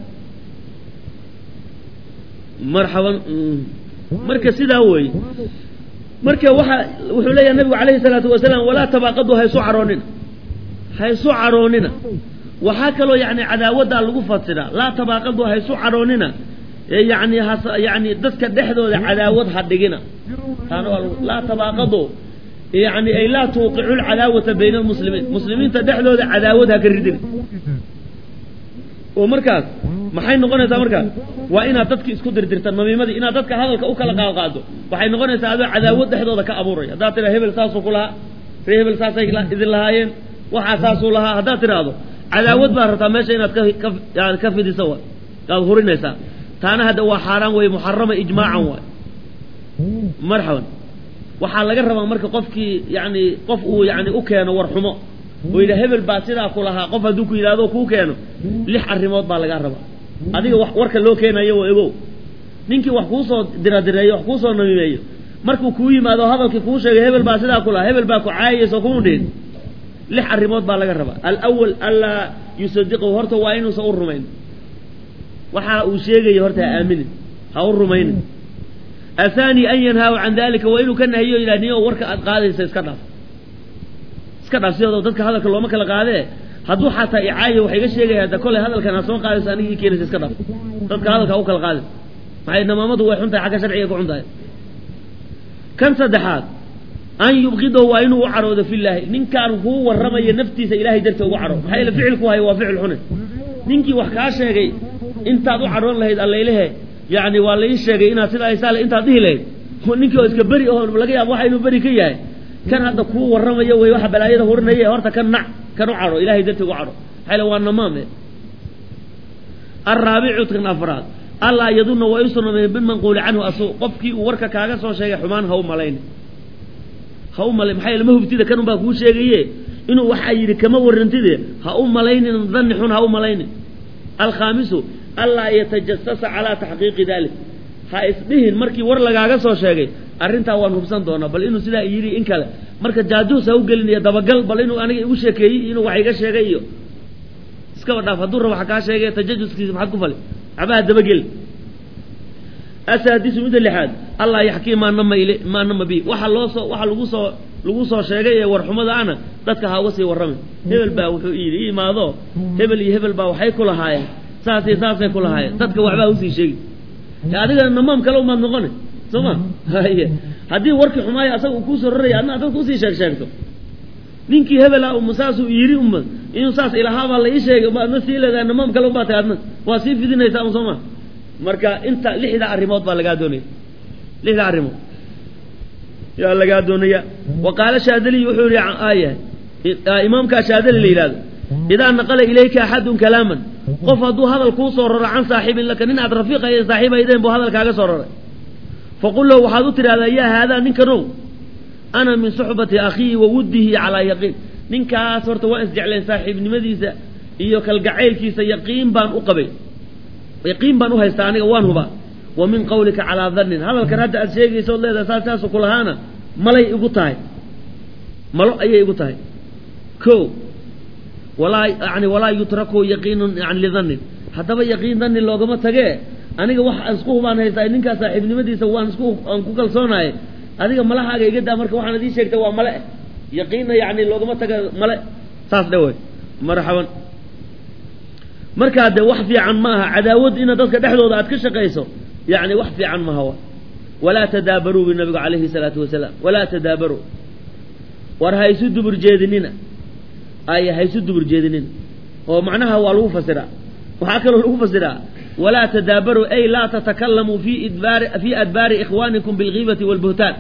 marxaban marka sidaa weeye marka waxa wuxuu leeyahay nabigu calayhi salaatu wasalaam walaa tabaaqadu haysu caroonina haysu caroonina waxaa kaloo yacni cadaawaddaa lagu fasiraa laa tabaaqadu haysu caroonina يعني هس يعني دتك دحدوده عداوه حدغنا كانوا لا تباغضوا يعني اي لا توقعوا العداوه بين المسلمين مسلمين تدحدوده عداوه كردين ومركز maxay noqonaysaa markaa waa inaad dadka isku dirdirtaan namiimadii inaad dadka hadalka u kala qaado waxay noqonaysaa adoo cadaawad dhexdooda ka abuuray hadaa tira hebel saas ku laha hebel saas ay idin lahaayeen waxa saas u laha hadaa tiraado cadaawad baa rabtaa meesha inaad ka yaani ka fidiso waa qaad hurinaysaa taana hada waa xaraan way muharrama ijmaacan waa marhaban waxa laga rabaa marka qofkii yaani qof uu yaani u keeno war xumo وإذا هبل باسدا كلها قف هدوك إلى ذو كوكانو لح الرماد بالغ الربا هذه ورك لو كان يو يو نينكي وحكوسو درا درا يو وحكوسو نميميو مركو كوي ما ذو هذا كيكوشة هبل باسدا كلها هبل باكو عايز وكوندين لح الرماد بالغ الربا الأول ألا يصدقه هرته وعينه صور رمين وحا وشيغي هرته آمن هور رمين الثاني أن ينهوا عن ذلك وإنه كان هيو إلى نيو ورك أدقاذي سيسكتف كذا dadka hadalka looma kala qaade haduu xataa icaayo waxay ga sheegayaan da kale hadalkan soo qaadaysa anigi keenaysa iska dhaf dadka hadalka u kala qaade maxay namaamadu way xuntahay xagga sharciga ku xuntahay kan saddexaad an yubqido wa inuu caroodo filaahi ninkaan uu waramay naftiisa ilaahay dartii ugu caro maxay la ficilku hay waa ficil xun ninkii wax ka sheegay intaad u caroon lahayd alleelahay yaani waa la ii sheegay inaad sida ay saale intaad dhihi lahayd ninkii oo iska bari oo laga yaabo waxa inuu bari ka yahay كان هذا كو ورميه way waxa balaayada horinaya horta kan nac kan u caro ilaahay dadka ugu caro xayla waa namaame الرابع تكن افراد الله يظن ويسن من منقول عنه اسو qofkii uu warka kaaga soo sheegay xumaan haw malayn haw malayn maxay lama hubtida kan baa ku sheegaye inuu waxa yiri kama warantide ha u malaynin dhanni xun ha u malaynin الخامس الله يتجسس على تحقيق ذلك ha isbihin markii war lagaaga soo sheegay arinta waan hubsan doona bal inuu sida yiri in kale marka jaaduus ha u gelinaya dabagal bal inuu aniga igu sheekeeyay inuu wax iga sheegay iyo iska wadaaf haduu rabo waxa ka sheegay tajajuskiisa maxad ku falay abaa dabagel asaadisu mid lixaad allah yaxkii ma nama ile ma nama bi waxa loo soo waxa lagu soo lagu soo sheegay ee war xumada ana dadka ha uga sii waramay hebel baa wuxuu yiri imaado hebel iyo hebel baa waxay ku lahaayeen saasi saasi ku lahaayeen dadka waxba u sii sheegay adiga namaam kale uma noqon soma haye hadii warki xumaay asagu ku soo raray adna dadku sii sheeg sheegto ninkii hebel ah musaasu yiri umma inuu saas ilaahaba la ii sheegay ma nasiilada namaam kale u baatay adna waa sii fidinaysa soma marka inta lixda arimood baa laga doonay lixda arimood ya laga doonaya waqala shaadili wuxuu yiri aaya imaamka shaadili leeyado idaa naqala ilayka ahadun kalaman qof haduu hadal ku soo raro can saaxiibin laka nin aad rafiiq ay saaxiibaydeen buu hadal kaaga soo raray faqul lahu waxaad u tiraahdaa ya hada ninkano ana min suhbati akhi wa wuddihi ala yaqin ninkaas horta waa isjecleen saaxiibnimadiisa iyo kalgacaylkiisa yaqiin baan u qabay yaqiin baan u haystaa aniga waan huba wa min qawlika ala dhannin hadalkan hadda aad sheegayso leedahay saas ku lahaana malay igu tahay malo ayay igu tahay ko ولا يعني ولا يتركوا يقين يعني لظن حتى يقين ظن لوغما تagee aniga wax isku hubaan haysta ninka saaxiibnimadiisa waan isku aan ku kalsoonahay adiga malahaaga iga daa marka waxaan idin sheegtay waa male yaqiin yani loogama taga male saas dhaway marhaban marka de wax fiican ma aha cadaawad in dadka dhexdooda aad ka shaqeyso yani wax fiican ma hawa wala tadaabaru bi nabiga kaleeyhi salaatu wasalaam wala tadaabaru war haysu dubur jeedinina ay haysu dubur jeedinin oo macnaha waa lagu fasiraa waxa kale lagu fasiraa wala tadaabaru ay la tatakallamu fi idbar fi adbar ikhwanikum bil ghibati wal buhtan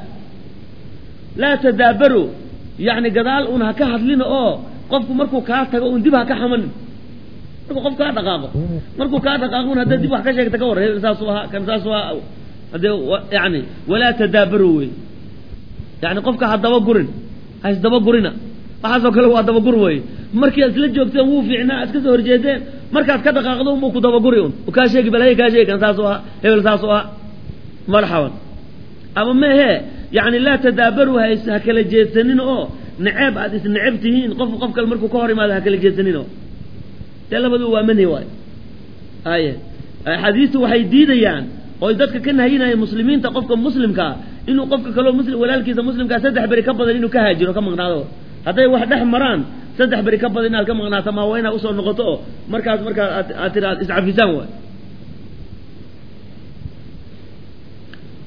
la tadaabaru yani gadaal un ha ka hadlina oo qofku markuu ka tago un dib ha ka xaman markuu qofka dhaqaaqo markuu ka dhaqaaqo hada dib wax ka sheegta ka wareey saas waa kan saas waa hada yani wala tadaabaru yani qofka hadaba gurin hays daba gurina waxaasoo kale waa daba gur way markii aad la joogteen wuu fiicnaa iska soo horjeedeen markaad ka dhaqaaqdo uu ku daba guri un ka sheegi balay ka sheegan saas waa hebel saas waa marhaban ama ma he yani la tadaabaru haysa kala jeedsanin oo naceeb aad is naceebtihiin qof qof kale markuu ka hor imaado kala jeedsanin oo talabadu waa manhi way aye xadiistu waxay diidayaan oo dadka ka nahayinaya muslimiinta qofka muslimka inuu qofka kale muslim walaalkiisa muslimka saddex bari ka badan inuu ka haajiro ka maqnaado haday wax dhex maraan saddex bari ka badan inaad ka maqnaato ma wayna u soo noqoto markaas marka aad tiraad iscafisaan way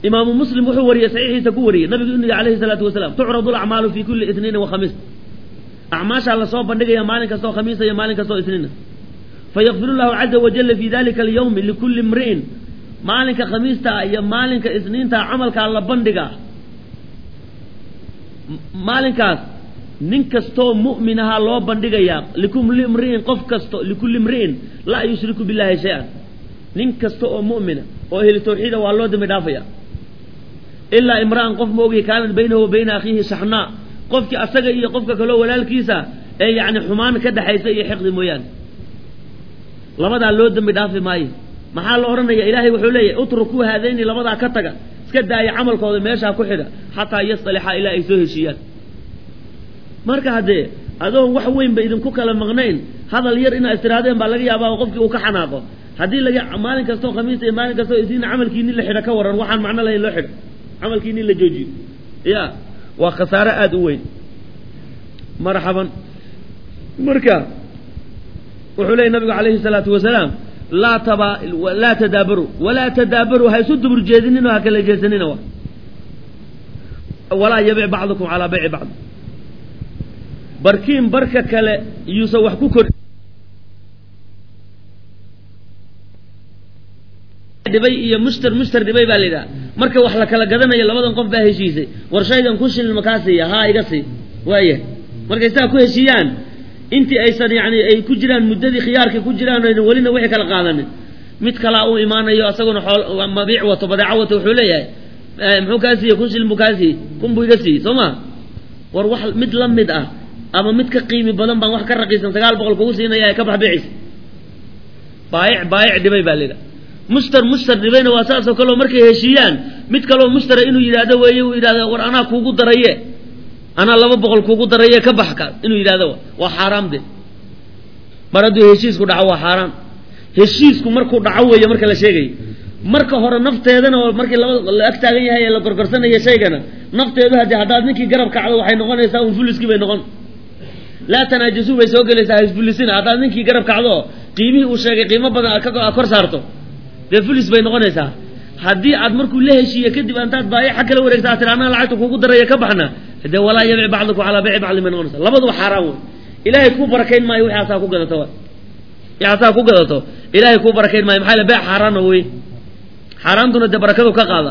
إمام مسلم وحو وريه صحيح تكوري نبي النبي عليه الصلاة والسلام تعرض الأعمال في كل اثنين وخميس أعماش على صوب بندق يا مالك صو خميس يا مالك صو اثنين فيغفر الله عز وجل في ذلك اليوم لكل امرئ مالك خميس تا يا مالك اثنين تا عملك على بندقة مالك ننكستو مؤمنها لو بندقة يا لكل امرئ قف كستو لكل امرئ لا يشرك بالله شيئا ننكستو مؤمنة وهي التوحيد والله دم دافيا إلا امرأة قف موجي كان بينه وبين أخيه شحناء قفك أسجى إيه قفك كلو ولا الكيسة أي يعني حمان كده حيث أي حقد مويان لماذا اللود دم دافي ماي محل أورنا يا إلهي وحولي اتركوا هذين لماذا كتجا سكدا أي عمل قوي ماشى كحدة حتى يصلح إلى إيسوه الشيات مركه هذا هذا وحوين بيدم كوكا المغنين هذا الير إن استرادين بالغي أبا وقفك وكحناقه هذه اللي مالك استو خميس مالك استو إذن عمل كيني اللي حدا كورن وحن معنا له اللي حدا عمل كيني اللي جوجي يا وخسارة أدوين مرحبا مركا وحولي النبي عليه الصلاة والسلام لا تبا لا تدابروا ولا تدابروا هاي سد برجيدين وهكذا جيسنين ولا يبيع بعضكم على بيع بعض بركين بركة كلا يسوح كوكر دبي يا مشتر مشتر دبي بالله marka wax la kala gadanayo labadan qof baa heshiisay warshaydan ku shilin makaasiya ha iga sii waaye markay saa ku heshiiyaan intii aysan yaani ay ku jiraan muddadii khiyaarka ku jiraan oo walina wixii kala qaadanin mid kala uu iimaanayo asaguna mabiic wato badeeco wato wuxuu leeyahay muxuu kaasiya ku shilin mukaasi kun buu iga sii Soomaa war wax mid la mid ah ama mid ka qiimi badan baan wax ka raqiisan sagaal boqol kugu siinaya ka bax bicis baayic baayic dibay baalida مشتر مشتر دبينا واساس وكلو مركي هشيان مid kale مشتر inuu yiraahdo way uu yiraahdo war ana kuugu daraye ana laba boqol kuugu daraye ka baxka inuu yiraahdo waa xaraam de maradu heshiisku dhaco waa xaraam heshiisku markuu dhaco weeye marka la sheegay marka hore nafteedana markii la ag taagan yahay la gorgorsanayo sheegana nafteedu hadii hadaad ninkii garab kacdo waxay noqonaysaa un fuliski bay noqon la tanaajisu way soo galaysaa fulisina hadaad ninkii garab kacdo qiimihii uu sheegay qiimo badan ka kor saarto de fulis bay noqonaysaa hadii aad markuu la heshiiyo kadib antaad baayic kala wareegtaa tiraana lacagta kuugu dareeyo ka baxna de wala yabi bacduku ala bai'i bacd min noqonaysa labadu xaraam ilaahay ku barakeyn maayo wixii asaa ku gadato yaa asaa ku gadato ilaahay ku barakeyn maayo maxay la bai'i xaraam way xaraamtuna de barakadu ka qaada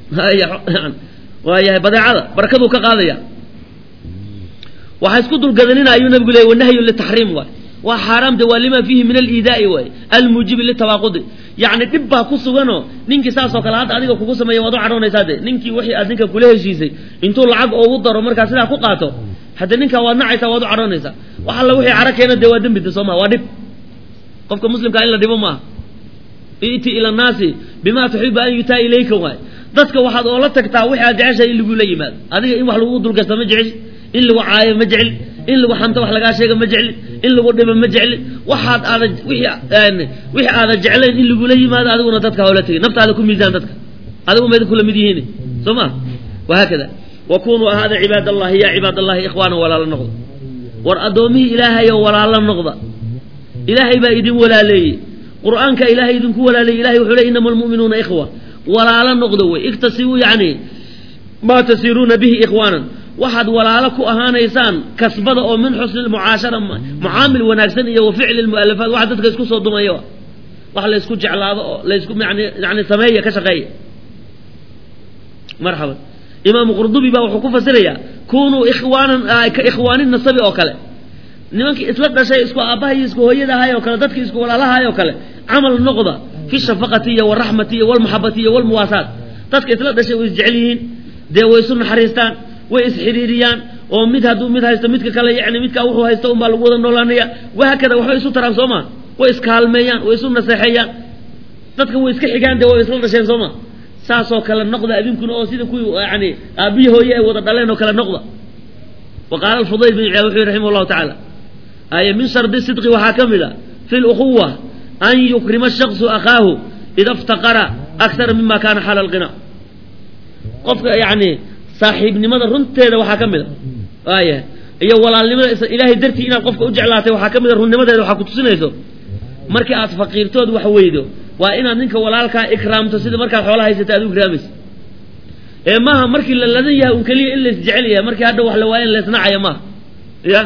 waayahay badeecada barakadu ka qaadaya waxa isku dul gadanina ayuu nabigu leeyahay wanahyu li tahriim wa وحرام ده ولما فيه من الإيذاء والموجب للتواقض يعني تبقى كسوغانو نينكي ساسو كلا هاد اديغا كوكو سميه وادو عرونيسا ده نينكي وخي ادينكا كولا هشيسay intuu lacag oo u daro marka sida ku qaato hada ninka waa nacaysa waad caroonaysa waxa la wixii carakeena de waa dambi Soomaa waa dib qofka muslimka in la dhibo ma iiti ila naasi bima tuhibbu an yuta ilayka wa dadka waxaad oo la tagtaa wixii aad jeceshay in lagu la yimaado adiga in wax lagu dulgasta ma jecel in lagu caayo ma jecel in lagu xanto wax laga sheego ma jecel in lagu dhibo ma jecel waxaad aad wixii wixii aad jecelayn in lagu la yimaado adiguna dadka hawla tagay naftaada ku miisaan dadka adigu meed kula mid yihiin Soomaa وهكذا وكونوا هذا عباد الله يا عباد الله إخوانا ولا لنقض وأدومي إلهي ولا لنقض إلهي بايدين ولا لي قرآنك إلهي يدنك ولا لي إلهي وحولي إنما المؤمنون إخوة ولا لنقض اكتسبوا يعني ما تسيرون به إخوانا واحد ولا لك أهانا إنسان كسبض أو من حسن المعاشرة معامل وناكسنية وفعل المؤلفات واحد تسكو صدوم أيوة واحد لا يسكو جعل لا يسكو يعني يعني سمية كشغية مرحبا إمام قرطبي بقى وحكوفة فسرية كونوا إخوانا كإخوان النصب أو كلا نمانك إسلام شيء إسكو أباه إسكو هيدا هاي أو كلا دتك إسكو ولا لا هاي أو كلا عمل النقضة في الشفقتية والرحمتية والمحبتية والمواساة دتك إسلام شيء ويسجعلين ده ويسون حريستان ويسحريريان ومد هادو مد هايستو مدك كلا يعني مدك أوحو هايستو أمبال ووضا نولانية وهكذا وحو يسو ترام سوما ويسكالميان ويسون نسيحيان دتك ويسكحيان ده ويسلام شيء سوما ساسو كلا النقضة أبيكم أو سيدكم يعني أبيه هو يأوض دلنا كلا النقضة وقال الفضيل بن عياض رحمه الله تعالى أي من شرط الصدق وحاكمله في الأخوة أن يكرم الشخص أخاه إذا افتقر أكثر مما كان حال الغنى قف يعني صاحب لماذا رنت هذا وحاكمله آية أي والله لماذا إلهي درتي إن قفك أجعلاته وحاكمله رنت لماذا وحاكمت سنيته مركي أتفقير تود وحويده وإن أنك ولالك إكرام تسيد مركا حولها يستأذو كرامس ee maaha markii la ladan yahay un kaliya in la isjecel yahay markii hadda wax la waayeen la isnacaya maaha ya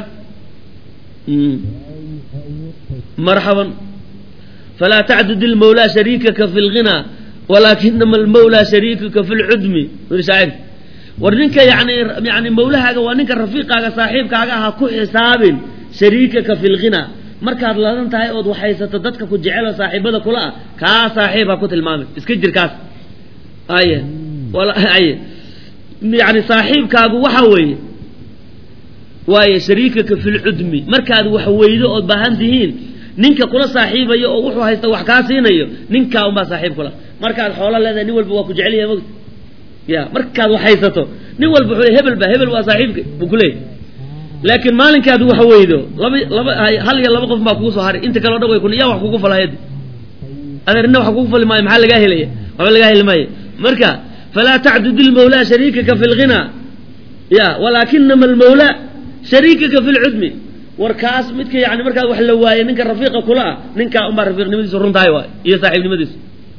marhaban falaa tacdud almawlaa shariikaka fi lghina walaakinama almawlaa shariikuka fi lcudmi shaacir war ninka yani yani mawlahaaga waa ninka rafiiqaaga saaxiibkaaga aha ku xisaabin shariikaka fi lghina markaad ladan tahay ood waxaysato dadka ku jecelo saaxiibada kula ah kaa saaxiib ha ku tilmaamin iska jir kaas aye wala aye yani saaxiibkaagu waxa weeye waaye shariikaka fi lcudmi markaad wax weydo ood baahan tihiin ninka kula saaxiibayo oo wuxuu haysta wax kaa siinayo ninkaa unbaa saaxiib kula markaad xoolo leedahay nin walba waa ku jecel yahay mogta ya markaad wax haysato nin walba wuxuu leeyahay hebel ba hebel waa saaxiibka buu ku leeyahay laakiin maalinkaad wax weydo laba laba hal iyo laba qof baa kugu soo haray inta kale oo dhan way kun yaa wax kugu falahayad adeerna wax kugu fali maayo maxaa laga helaya waxba laga heli maayo marka falaa tacdud almawlaa shariikaka fi lghina ya walaakinama almawlaa shariikaka fi lcudmi warkaas midka yani markaad wax la waayay ninka rafiiqa kula ah ninkaa unbaa rafiiqnimadiisu runtahay waay iyo saaxiibnimadiisu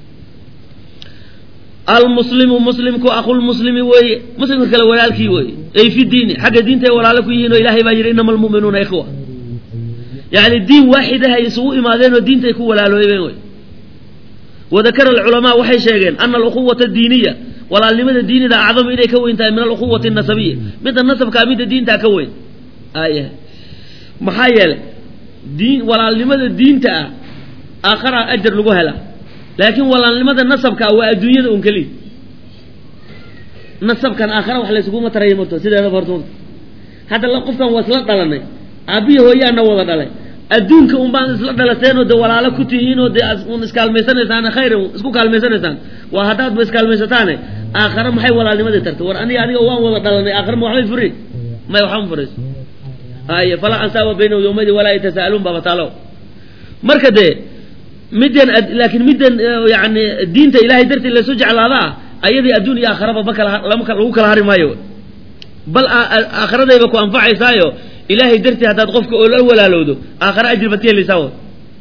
almuslimu muslimku aqulmuslimi weeye muslimka kale walaalkii weeye ay fi diini xagga diinta ay walaalo ku yihiin oo ilaahay baa yidhi inama almu'minuuna ikhwa yani diin waaxidaha ay isugu imaadeen oo diinta ay ku walaaloobeen wey wadakara alculamaa waxay sheegeen ana alukhuwata diiniya walaalnimada diinida acdamu inay ka weyn tahay min alukhuwati nasabiya midda nasabkaa midda diintaa ka weyn aya maxaa yeelay diin walaalnimada diinta ah aakhara ajar lagu helaa laakiin walaalnimada nasabka waa adduunyada un keliya nasabkan aakhara wax laysuguma tarayo marto sideeda horta hadda la qofkan waa isla dhalanay aabihi hooyaana wada dhalay adduunka un baan isla dhalateen oo de walaalo ku tihiin oo de un iskaalmaysanaysaan khayr isku kaalmaysanaysaan waa haddaad ba iskaalmaysataane aakhara maxay walaalnimadii tarta war aniga adiga waan wada dhalanay aakhara ma waxbay furi may waxba furayso aye falaa ansaaba baynahu yawmaydi walaa yatasaaluun baba taalo marka dee middan laakiin middan yani diinta ilaahay dartii laysu jeclaadaa ayadii adduun iyo aakharaba ma kala lama lagu kala hari maayo bal aakharadayba ku anfacaysaayo ilaahay dartii haddaad qofka oo la walaalowdo aakhara ajir baad ka helaysaa w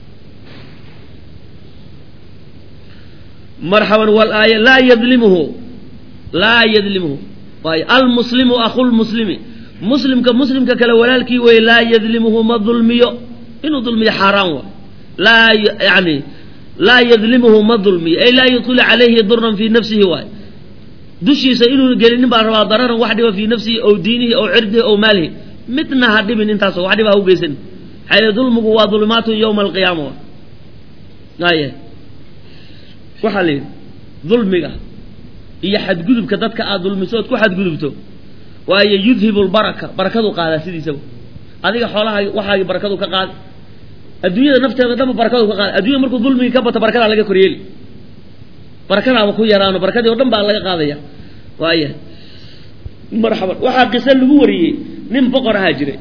marxaban walaaya laa yadlimuhu laa yadlimuhu waayo almuslimu aqulmuslimi muslimka muslimka kale walaalkii wey laa yadlimuhu ma dulmiyo inuu dulmiyo xaaraan wa laa yani laa yadlimuhu ma dulmiyo ay laa yudkhilu calayhi duran fii nafsihi waay dushiisa inuu gelinin baa rabaa dararan wax dhiba fii nafsihi ow diinihi ow cirdihi ow maalihi midna ha dhibin intaasoo wax dhiba ha ugeysan xaye dulmigu waa dulmaatun yawma alqiyaama aya waxaa la yidhi dulmiga iyo xadgudubka dadka aad dulmiso ood ku xadgudubto waayo yudhibu lbaraka barakadu qaadaa sidiisaba adiga xoolaha waxaagi barakadu ka qaada adduunyada nafteeda dhanba barakadu ka qaada adduunya markuu dulmigii ka bato barakadaa laga koryeeli barakadaaba ku yaraano barakadii o dhan baa laga qaadaya waaya marxaban waxaa qisa lagu wariyey nin boqor ahaa jiray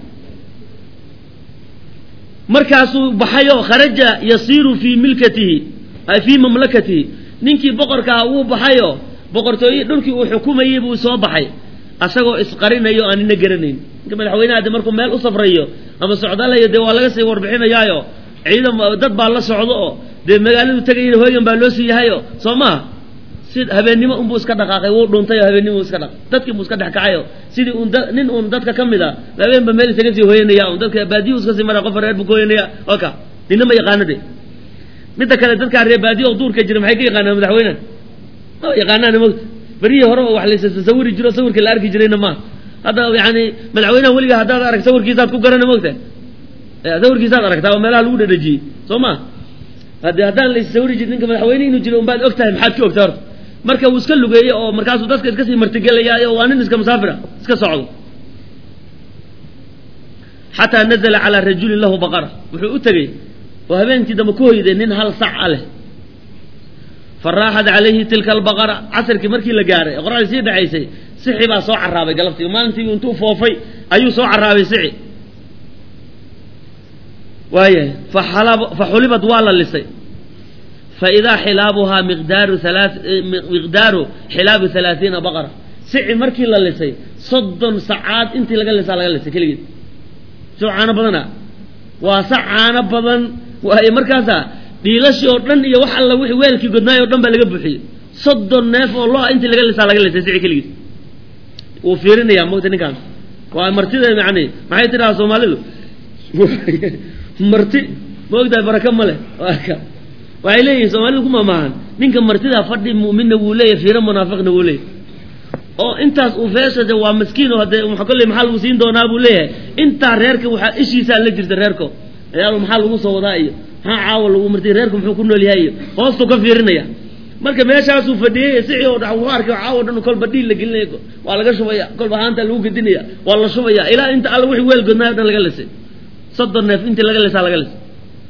markaasuu baxayo kharaja yasiiru fii milkatihi fii mamlakatihi ninkii boqorkaa wuu baxayo boqortooye dhulkii uu xukumayey buu soo baxay asagoo isqarinayo aan nina garanayn ninka madaxweynaha de markuu meel u safrayo ama socdalayo dee waa laga sii warbixinayaayo ciidan dad baa la socdo oo dee magaaladu tegayna hooyan baa loo sii yahayo soo maha si habeennimo unbuu iska dhaqaaqay wuu dhuntay oo habeennimo iska dhaq dadkii buu iska dhex kacayo sidii un nin uun dadka ka mid a habeenba meel isaga sii hooyanaya un dadka baadiyu iska sii mara qofa reer buu ka hooyanaya oka nina ma yaqaano de midda kale dadkaa reer baadiyo oo duurka jira maxay ka yaqaanaan madaxweynaha ma yaqaanaan mogta berihii hore oo wax laysa sawiri jiro sawirkii la arki jirayna ma hadda yani madaxweynaha weliga haddaad arag sawirkiisaad ku garana mogta sawirkiisaad aragtaa oo meelaha lagu dhadhajiyey soo ma hadde haddaan lays sawiri jirin ninka madaxweyne inuu jiro unbaad og tahay maxaad ka ogtaa horta marka uu iska lugeeyey oo markaasuu dadka iska sii martigelayaayo waa nin iska musaafira iska socdo xataa nazala calaa rajulin lahu baqara wuxuu u tegey oo habeenkii dambe ku hoyday nin hal sac a leh faraaxat calayhi tilka albaqara casarkii markii la gaaray ee qoraxdii sii dhacaysay sixi baa soo carraabay galabtii maalintii intuu foofay ayuu soo carraabay sixi waayahay fa xulibad waa la lisay faidaa xilaabuhaa miqdaaru halaa miqdaaru xilaabi halaathiina baqara sici markii la lisay soddon sacaad intii laga lisaa laga lisay keligeed soo caano badana waa sac caano badan waaye markaasaa dhiilashii oo dhan iyo wax alla wixii weelkii godnaay o dhan baa laga buuxiyey صدّن ناف والله أنت اللي قال على قال تسعي كليس وفيرنا يا موت نكان ومرتدى يعني ما هي ترى سومالي مرتي موجودة بركة ماله وعليه سومالي كم معهن نين كمرتدى فرد مؤمن نقوليه فيرا منافق نقوليه أو أنت وفاسد ومسكين وهذا ومحكول لي محل وسين دون أبو ليه أنت ريرك وح إيش يسأل لك جرت ريركو يا محل وصو ضايع ها عاول ومرتي ريركم حكونا لي هاي خلاص كفيرنا يا marka meeshaas uu fadhiyay si oo dhaw waarka caawa dhan kol badil la gelinayo waa laga shubaya kol bahaanta lagu gidinaya waa la shubaya ilaa inta alla wixii weel godnaa dhan laga lisay صدر neef inta laga lisay laga lisay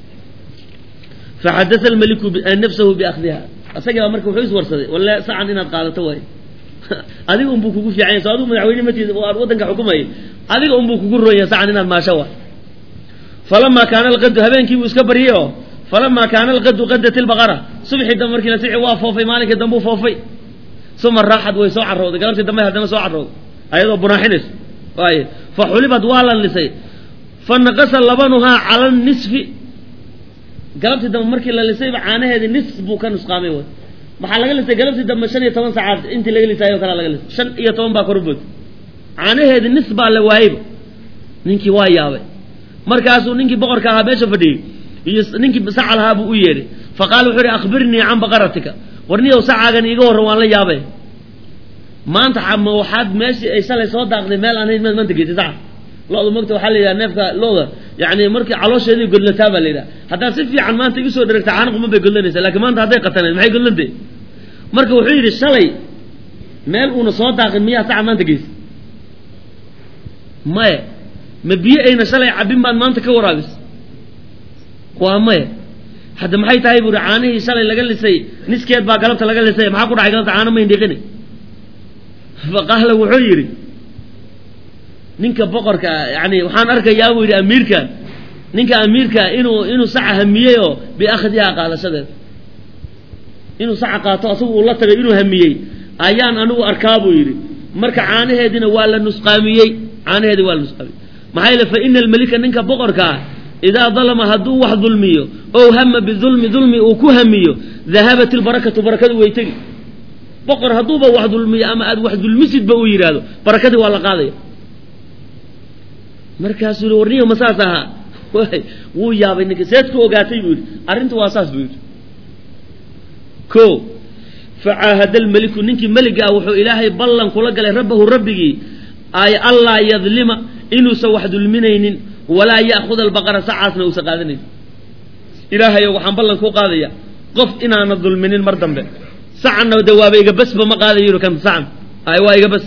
فحدث الملك نفسه باخذها asaga marka wuxuu is warsaday walla saacan inaad qaadato way adiga umbu kugu fiicay saadu madaxweyne matiida oo wadanka xukumayay adiga umbu kugu rooyay saacan inaad maasha waa فلما كان الغد habeenkii uu iska bariyo فلما كان الغد غدت البقرة صبح الدم مركي لسعي وافوفي مالك الدم فوفي ثم راحت ويسوع الروض قالت الدم هذا سوع الروض أيضا بناحنس أي فحلبت والا لسي فنقص لبنها على النصف قالت الدم مركي لسي عانه هذه النصف كان نسقامي وي محل قالت قالت الدم شن يتمن ساعات انت اللي قلت ايوه كلا قالت شن يتمن باكربود عانه هذه النصف على وايب نينكي وايابه مركاسو نينكي بقرك هابيش فدي ninkii sacalhaa buu u yeedhay faqaal wuxuu yidhi akhbirnii can baqaratika warniyow sacaagan iiga warran waan la yaabay maanta xama waxaad meeshii ay shalay soo daaqday meel aan hayn maanta geysay saca lo-da mogta waxaa la yidhaha neefka looda yacni markii caloosheedii godlataa baa la yidhaha haddaad si fiican maanta igu soo dheragta caana quman bay godlanaysaa laakiin maanta hadday qataneed maxay godlantay marka wuxuu yidhi shalay meel uuna soo daaqin miyaa saca maanta geysay maya ma biyo ayna shalay cabbin baad maanta ka waraabis وامه حد ما هي تايب ورعانه يسال لقى لسي نسكت باقلبت لقى لسي ما حكوا عقلت عانه ما يندقني فقال له وحيري نينك بقرك يعني وحان اركا يا ابو اميركا نينك اميركا انه انه ساعه هميه باخذها قال سدد انه ساعه قاطو اسو لا تغي انه هميه ايان انو اركابو يري marka caanaheedina waa la nusqaamiyay caanaheedi waa la nusqaamiyay maxay la fa inal malika ninka boqorka إذا ظلم هدو واحد ظلميه أو هم بالظلم ظلمي أو كهميه ذهبت البركة بركة ويتجي بقر هدو بواحد ظلميه أما أد واحد المسجد بوير هذا بركة ولا قاضي مركز الورنية مساسها ويا بينك سيدك وقاتي بيقول أرنت واساس بيقول كو فعاهد الملك ننك ملك أوحو إلهي بلن قلق ربه ربه أي الله يظلم إنه سوحد المنين ولا يأخذ البقرة ساعاتنا وسقادني إلهي وحن بلن كو قاضية قف إنا نظل من المردم به ساعنا ودوابي بس بما قاضي يرو كم ساعة أيوة بس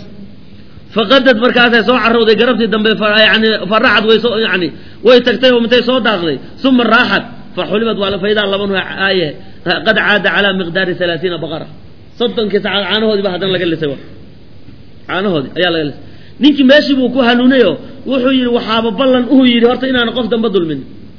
فقدت مركزها سوع الروضة قربت الدم يعني فرعت ويسو يعني ويتكتيه ومتى سو داخلي ثم راحت فحلبت وعلى فإذا الله منها آية قد عاد على مقدار ثلاثين بقرة صدق كساعة عنه هذي بحدن لقى اللي سوا عنه هذي أيا لقى نينك ماشي بوكو هنونيو wuxuu yiri waxaaba ballan uu yiri horta inaan qof damba dulmin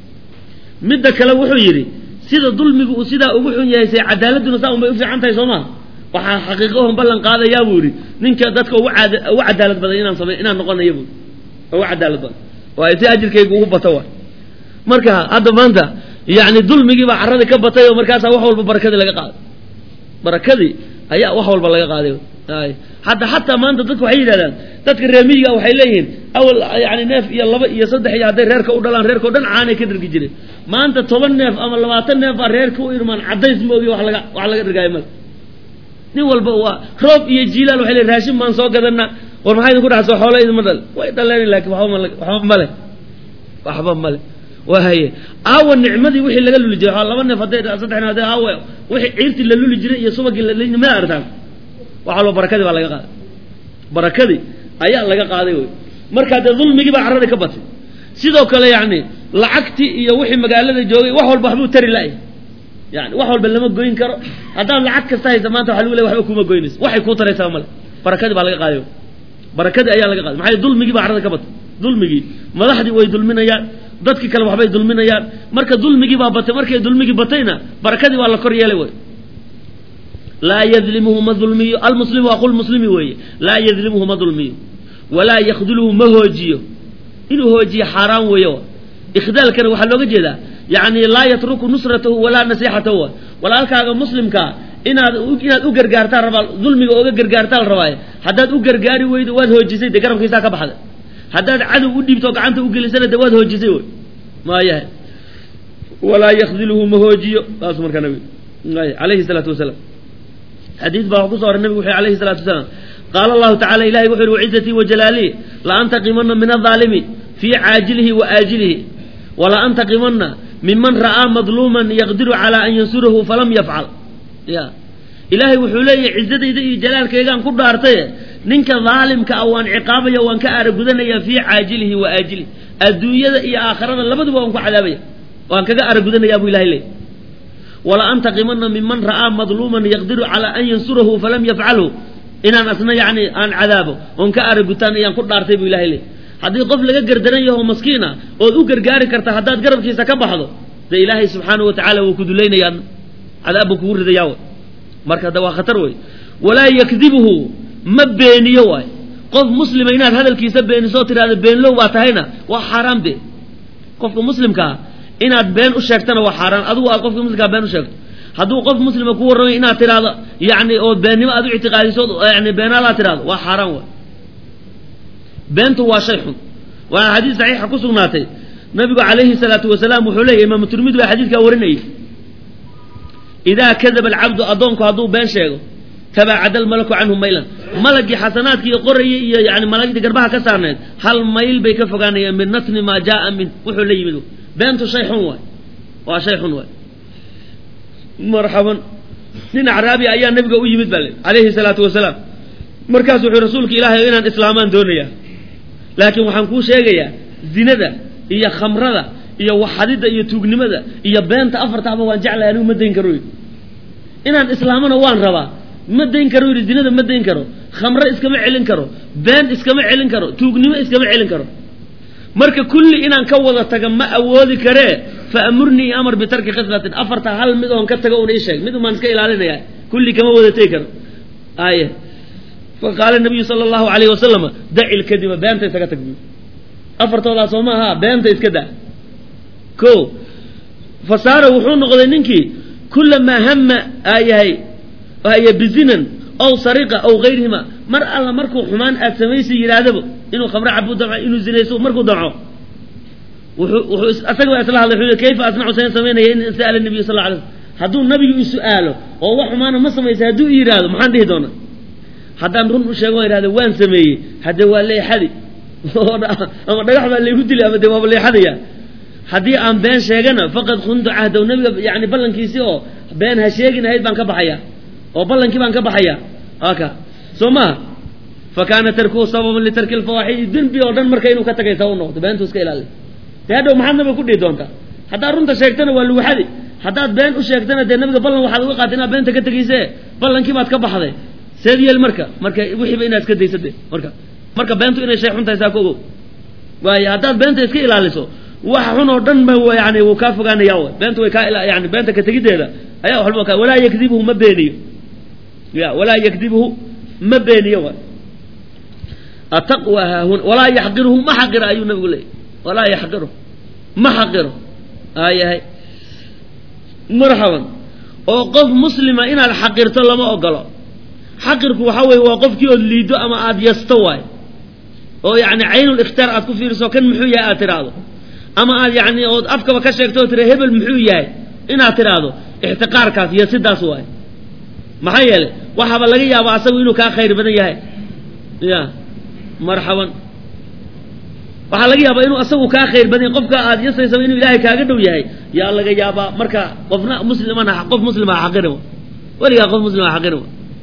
midda kale wuxuu yiri sida dulmigu uu sida ugu xun yahay say cadaaladuna saa uma u fiican tahay Soomaa waxa xaqiiqo ballan qaadaya buu yiri ninka dadka ugu ugu cadaalad badan inaan sameeyo inaan noqonayo buu ugu cadaalad badan waa ay ajirkaygu ugu bato waa marka hadda maanta yaani dulmigii baa carrada ka batay oo markaas wax walba barakada laga qaado barakadii ayaa wax walba laga qaaday ay hadda hatta maanta dadku waxay yiraahdaan dadka reemiga waxay leeyihiin awal yaani neef iyo laba iyo saddex iyo haday reerka u dhalaan reerka dhan caanay ka dirgi jireen maanta toban neef ama labaatan neef baa reerka u irmaan cadays moogi wax laga wax laga dhigay mal nin walba waa roob iyo jiilaal waxay leeyihiin raashin maan soo gadana war maxay ku dhaxso xoolaheed ma dhal way dhaleen laakiin waxba ma leh waxba ma leh وهي أو النعمة دي وحي اللي قالوا لي جاه الله من فضيت أصدقنا هذا أو وحي عيرت اللي قالوا لي جري يسوق اللي ما أردان وحلو بركة دي ولا يقال بركة دي أيها الله قاضي مركز الظلم يجيب عرض كبت سيدو كلا يعني لعكتي يا وحي مقالة الجوي وحول بحبو تري لاي يعني وحول باللي جوين كر هذا لعك استاهي زمان تحلو لي وحبو كوما جوينس وحي كوتر يسامل بركة دي ولا يقال بركة دي أيها الله قاضي محي ظلم يجيب عرض كبت ظلم يجي ما لحد ويظلمنا يا dadkii kale waxbay dulminayaan marka dulmigi baa batay markay dulmigi batayna barakadii waa la kor yeelay way la yadlimuhu madhulmiyo almuslimu aqul muslimi way la yadlimuhu madhulmiyo wala yakhduluhu mahoojiyo inuu hoojiyo xaraan weeyo ikhdaalkan waxa looga jeedaa yaani la yatruku nusratahu wala nasihatahu walaalkaaga muslimka inaad inaad u gargaartaan rabaa dulmiga ooga gargaartaan rabaa haddaad u gargaari weydo waad hoojisay de garabkiisa ka baxday haddaad cadow u dhiibto gacanta u gelisana de waad hoojisay way ma yahay wala yakhdiluhu mahoojiyo taas marka nabi alayhi salatu wasalam hadith baa ku soo nabi wuxuu alayhi salatu wasalam قال الله تعالى إلهي وحر وعزتي وجلالي لأنتقمن من الظالم في عاجله وآجله ولا أنتقمن ممن رأى مظلوما يقدر على أن ينصره فلم يفعل يا إلهي وحولي عزتي ذي جلال كيغان كل دارتي ننك ظالم كأوان عقابي وان كأرقدني في عاجله وآجله الدنيا يا آخرنا لبد وانك عذابي وان كأرقدني يا أبو إلهي لي ولا أنتقمن ممن رأى مظلوما يقدر على أن ينصره فلم يفعله inaan asna yani aan cadaabo oon ka aragutaan ayaan ku dhaartay buu ilaahay leeyahay haddii qof laga gardaran yahay oo maskiina oo u gargaari karta haddaad garabkiisa ka baxdo de ilaahay subxaanahu wa tacaala wuu ku dulaynayaa cadaab buu kugu ridayaa marka da waa khatar wey walaa yakdibuhu ma beeniyo waay qof muslima inaad hadalkiisa beeniso tiraahdo beenlow waa tahayna waa xaaraam de qofka muslimka inaad been u sheegtana waa xaaraan adigu aad qofka muslimka been u sheegto hadduu qof muslima ku warramay inaad tiraahdo yani oo beennimo aad u ictiqaadiso yani beenaala tiraahdo waa xaaraan way beentu waa shay xun waa xadiis saxiixa ku sugnaatay nabigu calayhi salaatu wasalaam wuxuu leeyahay imaam tirmidi waa xadiidkaa warinayay idaa kadaba alcabdu addoonku hadduu been sheego tabaacada almalaku canhu maylan malagii xasanaadkii iyo qorayay iyo yani malagdii garbaha ka saarneed hal mayl bay ka fogaanayaan min natni maa jaaa min wuxuu la yimid beentu shay xun waay waa shay xun waay marhaban nin acraabi ayaa nabiga u yimid bale alayhi salaatu wasalaam markaas wuxuu rasuulka ilaahay inaan islaamaan doonayaa laakiin waxaan kuu sheegayaa zinada iyo khamrada iyo waxadida iyo tuugnimada iyo beenta afartaaba waan jeclahay anigu ma dayn karo inaan islaamana waan rabaa ma dayn karo zinada ma dayn karo khamro iskama celin karo been iskama celin karo tuugnimo iskama celin karo marka kulli inaan ka wada taga ma awoodi karee فأمرني أمر بترك خصلة أفرت هل مدهم كتجوا ونيشك مدهم ما نسكيل علينا يعني كل كما هو ذتيكر آية فقال النبي صلى الله عليه وسلم دع الكذب بينت سكتك أفرت الله صومها بينت إسكدا كو فصار وحون غذنينكي كلما هم آية آية بزنا أو سرقة أو غيرهما مر الله مركو حمان أسميسي يرادبه إنه خمر عبود دمع إنه زنيسو مركو دمعه وأسأل أسأل الله كيف أسمع سين سمينا إن سأل النبي صلى الله عليه وسلم هدو النبي يسأله وهو حمانا ما سمي هدو إيراده ما عنده دونا هذا نرون شيء إيراده وين سمي هذا هو اللي حدي أما نجح اللي يقول لي أبدا ما اللي حدي حدي أم بين شيئنا فقد خنت عهد النبي يعني بلن كيسيو بين هالشيئنا هيد بان كبحيا أو بلن كي بان كبحيا هكا ثم فكان تركه سببا لترك الفواحش دين بيودن مركينو كتكي سوونه بين تسكيل عليه هذا محمد بيقول لي دونتا حتى رنت شيكتنا ولا وحدي حتى بين وشيكتنا ده النبي بلن waxaad uga qaadina beenta ka tagiisay ballankii baad ka baxday seediyel marka marka wixii bay inaad iska daysatay marka marka beentu inay shay xun tahay saa koogo way hadaad beenta iska ilaaliso wax xun oo dhan ma yaani uu ka fogaanayaa way beentu way ka yaani beenta ka tagideeda ayaa wax walba ka wala yakdibuhu ma beeniyo ya wala yakdibuhu ma beeniyo way ataqwa huna wala yahqiruhu ma haqira ayu nabigu leeyahay ولا يحقره ما حقره آيه مرحبا وقف مسلمة إن الحقر تلا ما أقله حقرك وحوي وقف كي الليدو أما عاد يستوى أو يعني عين الاختار أتكفير سو كان محوية اعتراضه أما عاد يعني أفكا وكشك توتر هبل المحوية إن اعتراضه احتقار كاس يسد سواي ما هي وحب لقي يا واسوي إنه كخير بدنيه يا مرحبا waxa laga yaabaa inuu asagu ka khayr badan qofka aad yasayso inuu ilaahay kaaga dhow yahay yaa laga yaabaa marka qofna muslimana qof muslima xaqiro waliga qof muslima xaqiro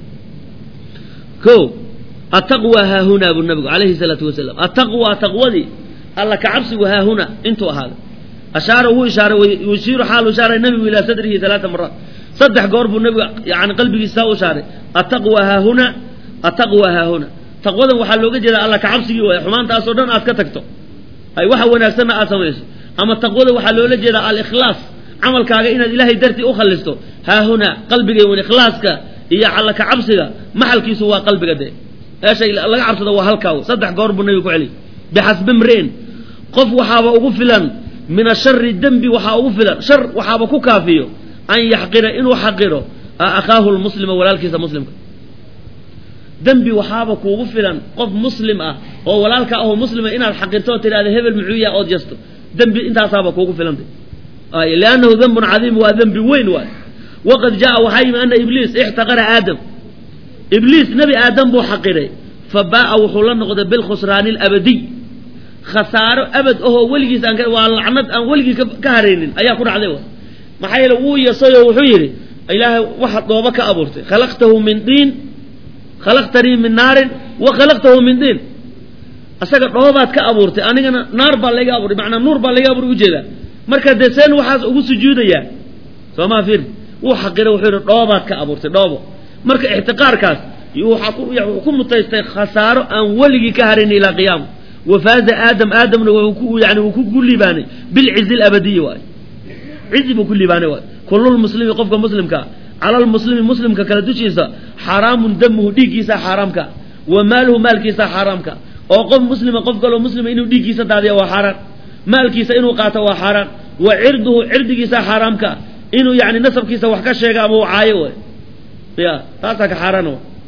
ko ataqwa ha huna abu nabi alayhi salatu wasalam ataqwa taqwadi alla ka cabsigu ha huna intu ahada ashara hu ishara yushiru halu ishara nabi ila sadrihi thalatha marat saddex goor buu nabi yaani qalbigiisa u shaaray ataqwa ha huna ataqwa ha huna taqwadan waxa looga jeedaa alla ka cabsigii way xumaantaas oo dhan aad ka tagto ay waxa wanaagsan aad sameeyso ama taqwada waxa loola jeedaa al ikhlas amalkaaga inaad ilaahay dartii u khalisto ha huna qalbiga iyo ikhlaaska iyo alla ka cabsiga maxalkiisu waa qalbiga de eeshay laga cabsado waa halkaa saddex goor buu nabiga ku celi bixasb imreen qof waxaaba ugu filan min sharri dambi waxa ugu filan shar waxaaba ku kaafiyo an yahqira inuu xaqiro أخاه المسلم ولا الكيس مسلم ذنبي وحابة كوغو فلان قف مسلم أه أو ولا الك أو مسلم إن الحقيقة ترى هذا هبل معوية أو جستو ذنبي أنت أصابه كوغو فلان دي آه لأنه ذنب عظيم وذنب وين وين وقد جاء وحي أن إبليس احتقر آدم إبليس نبي آدم بو حقيره فباء وحولن قد بالخسران الأبدي خسار أبد أهو ولجيس أن والعنت أن ولجي كهرين أيا كون عليه ما حيل هو يصير وحيري إله واحد ضوبك أبورته خلقته من دين خلقتني من نار وخلقته من دين أسأل ضوبات كأبورته أنا أنا نار بالله أبوري معنى نور بالله أبوري وجهه مركز دسان وحاس أقول سجود يا فما فير وحقره وحير ضوبات كأبورته ضوبه مركز احتقار كاس يحكم يحكم متيست خسار أن ولجي كهرين إلى قيام وفاز آدم آدم وكو يعني وكو كل باني بالعز الأبدي واي عز بكل باني واي كل المسلم يقف مسلم كا على المسلم مسلم كا كلا دوشيسا حرام دمه ديكيسا حرام كا وماله مال كيسا حرام كا أو قف مسلم قف قالوا مسلم إنه ديكيسا تادي وحرام مال كيسا إنه قاتا وحرام وعرضه عرض كيسا حرام كا إنه يعني نسب كيسا وحكا شيء أبو عايو يا تاسا كحرام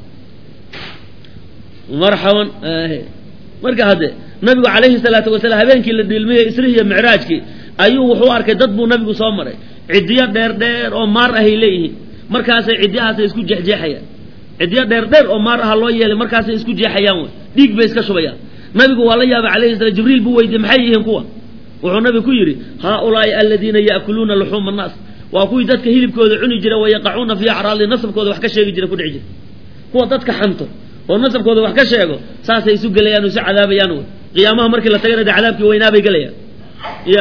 مرحبا آه marka hade nabigu kaleeyhi salaatu wasalaam habeenkii la dhilmay isrihiya mi'raajki ayuu wuxuu arkay dad buu nabigu soo maray cidiya dheer dheer oo maar ah ay leeyihiin markaas ay cidiyahaas isku jeexjeexayaan cidiya dheer dheer oo maar ah loo yeelay markaas ay isku jeexayaan dhiig bay iska shubayaan nabigu waa la yaabay kaleeyhi salaatu jibriil buu weydiiyay maxay yihiin kuwa wuxuu nabigu ku yiri haulaa alladina yaakuluna luhum an-nas waa kuwii dadka hilibkooda cuni jira way yaqauna fi a'raad nasabkooda wax ka sheegi jira ku dhici jira kuwa dadka xanto oo nasabkooda wax ka sheego saasay isu galayaan oo si cadaabayaan qiyaamaha markii la tagay cadaabkii weynaa bay galayaan ya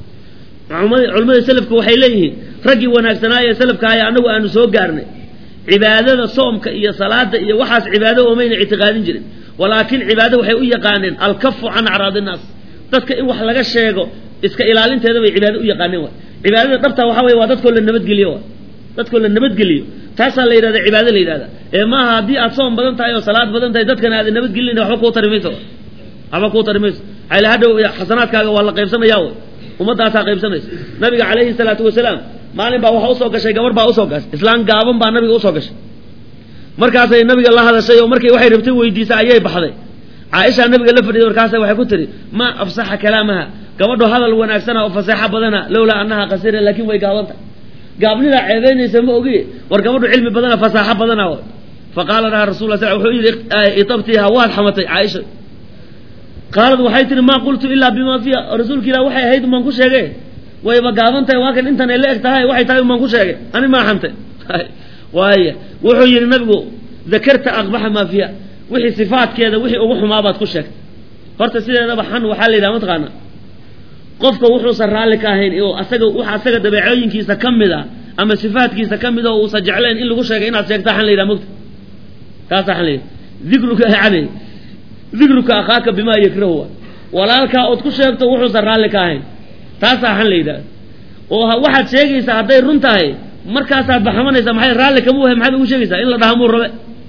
culimada salafku waxay leeyihiin ragii wanaagsanaaye salafka ay anagu aanu soo gaarnay cibaadada soomka iyo salaada iyo waxaas cibaado oo mayna ictiqaadin jirin walaakin cibaado waxay u yaqaaneen al-kaffu an a'raad an-nas dadka in wax laga sheego iska ilaalinteeda bay cibaado u yaqaaneen waa cibaadada dhabta waxa weeye waa dadka la nabadgeliyo waa dadka la nabadgeliyo taasa la yiraahdo cibaado la yiraahdo ee ma hadii aad soom badan tahay oo salaad badan tahay dadkana aad nabadgelin waxba ku tarimayso aba ku tarimayso ay la hado xasanaadkaaga waa la qaybsanayaa ummadaas qaybsanaysa nabiga kaleeyhi salaatu wasalaam maalin baa waxa uu soo gashay gabar baa u soo gashay islaan gaaban baa nabiga u soo gashay markaas ay nabiga la hadashay oo markay waxay rabtay weydiisay ayay baxday Aisha nabiga la fadhiyo markaas waxay ku tiri ma afsaha kalaamaha gabadhu hadal wanaagsan oo fasaxa badana lawla annaha qasira laakiin way gaabanta gaabnida ceebeynaysa ma ogi war gabadhu cilmi badana fasaxa badana faqala raha rasuulullah sallallahu alayhi wasallam itabtiha wa hamatay Aisha qaalad waxay tiri ma qultu illa bima fiya rasuulka ilaa waxay ahayd man ku sheegay way ba gaabantay waa kan intan ay la egtahay waxay tahay man ku sheegay ani ma xamtay waaya wuxuu yiri nabigu dhakarta aqbaha ma fiya wixii sifaadkeeda wixii ugu xumaa baad ku sheegtay horta sideedaba xan waxa la yiraahdaa mataqaana qofka wuxuu sarraali ka ahayn oo asaga waxa asaga dabeecooyinkiisa kamida ama sifaadkiisa kamida oo uu sajacleen in lagu sheegay inaad sheegtaa xan la yiraahdo mugta taas xan la dhikruka yani dhikruka akhaaka bima yakrahu walaalka oo ku sheegto wuxuu sarraali ka ahayn taas xan la yiraahdo oo waxaad sheegaysaa haday run tahay markaas aad baxamanaysaa maxay raali ka muuhay maxaad ugu sheegaysaa in la dhaamo rabe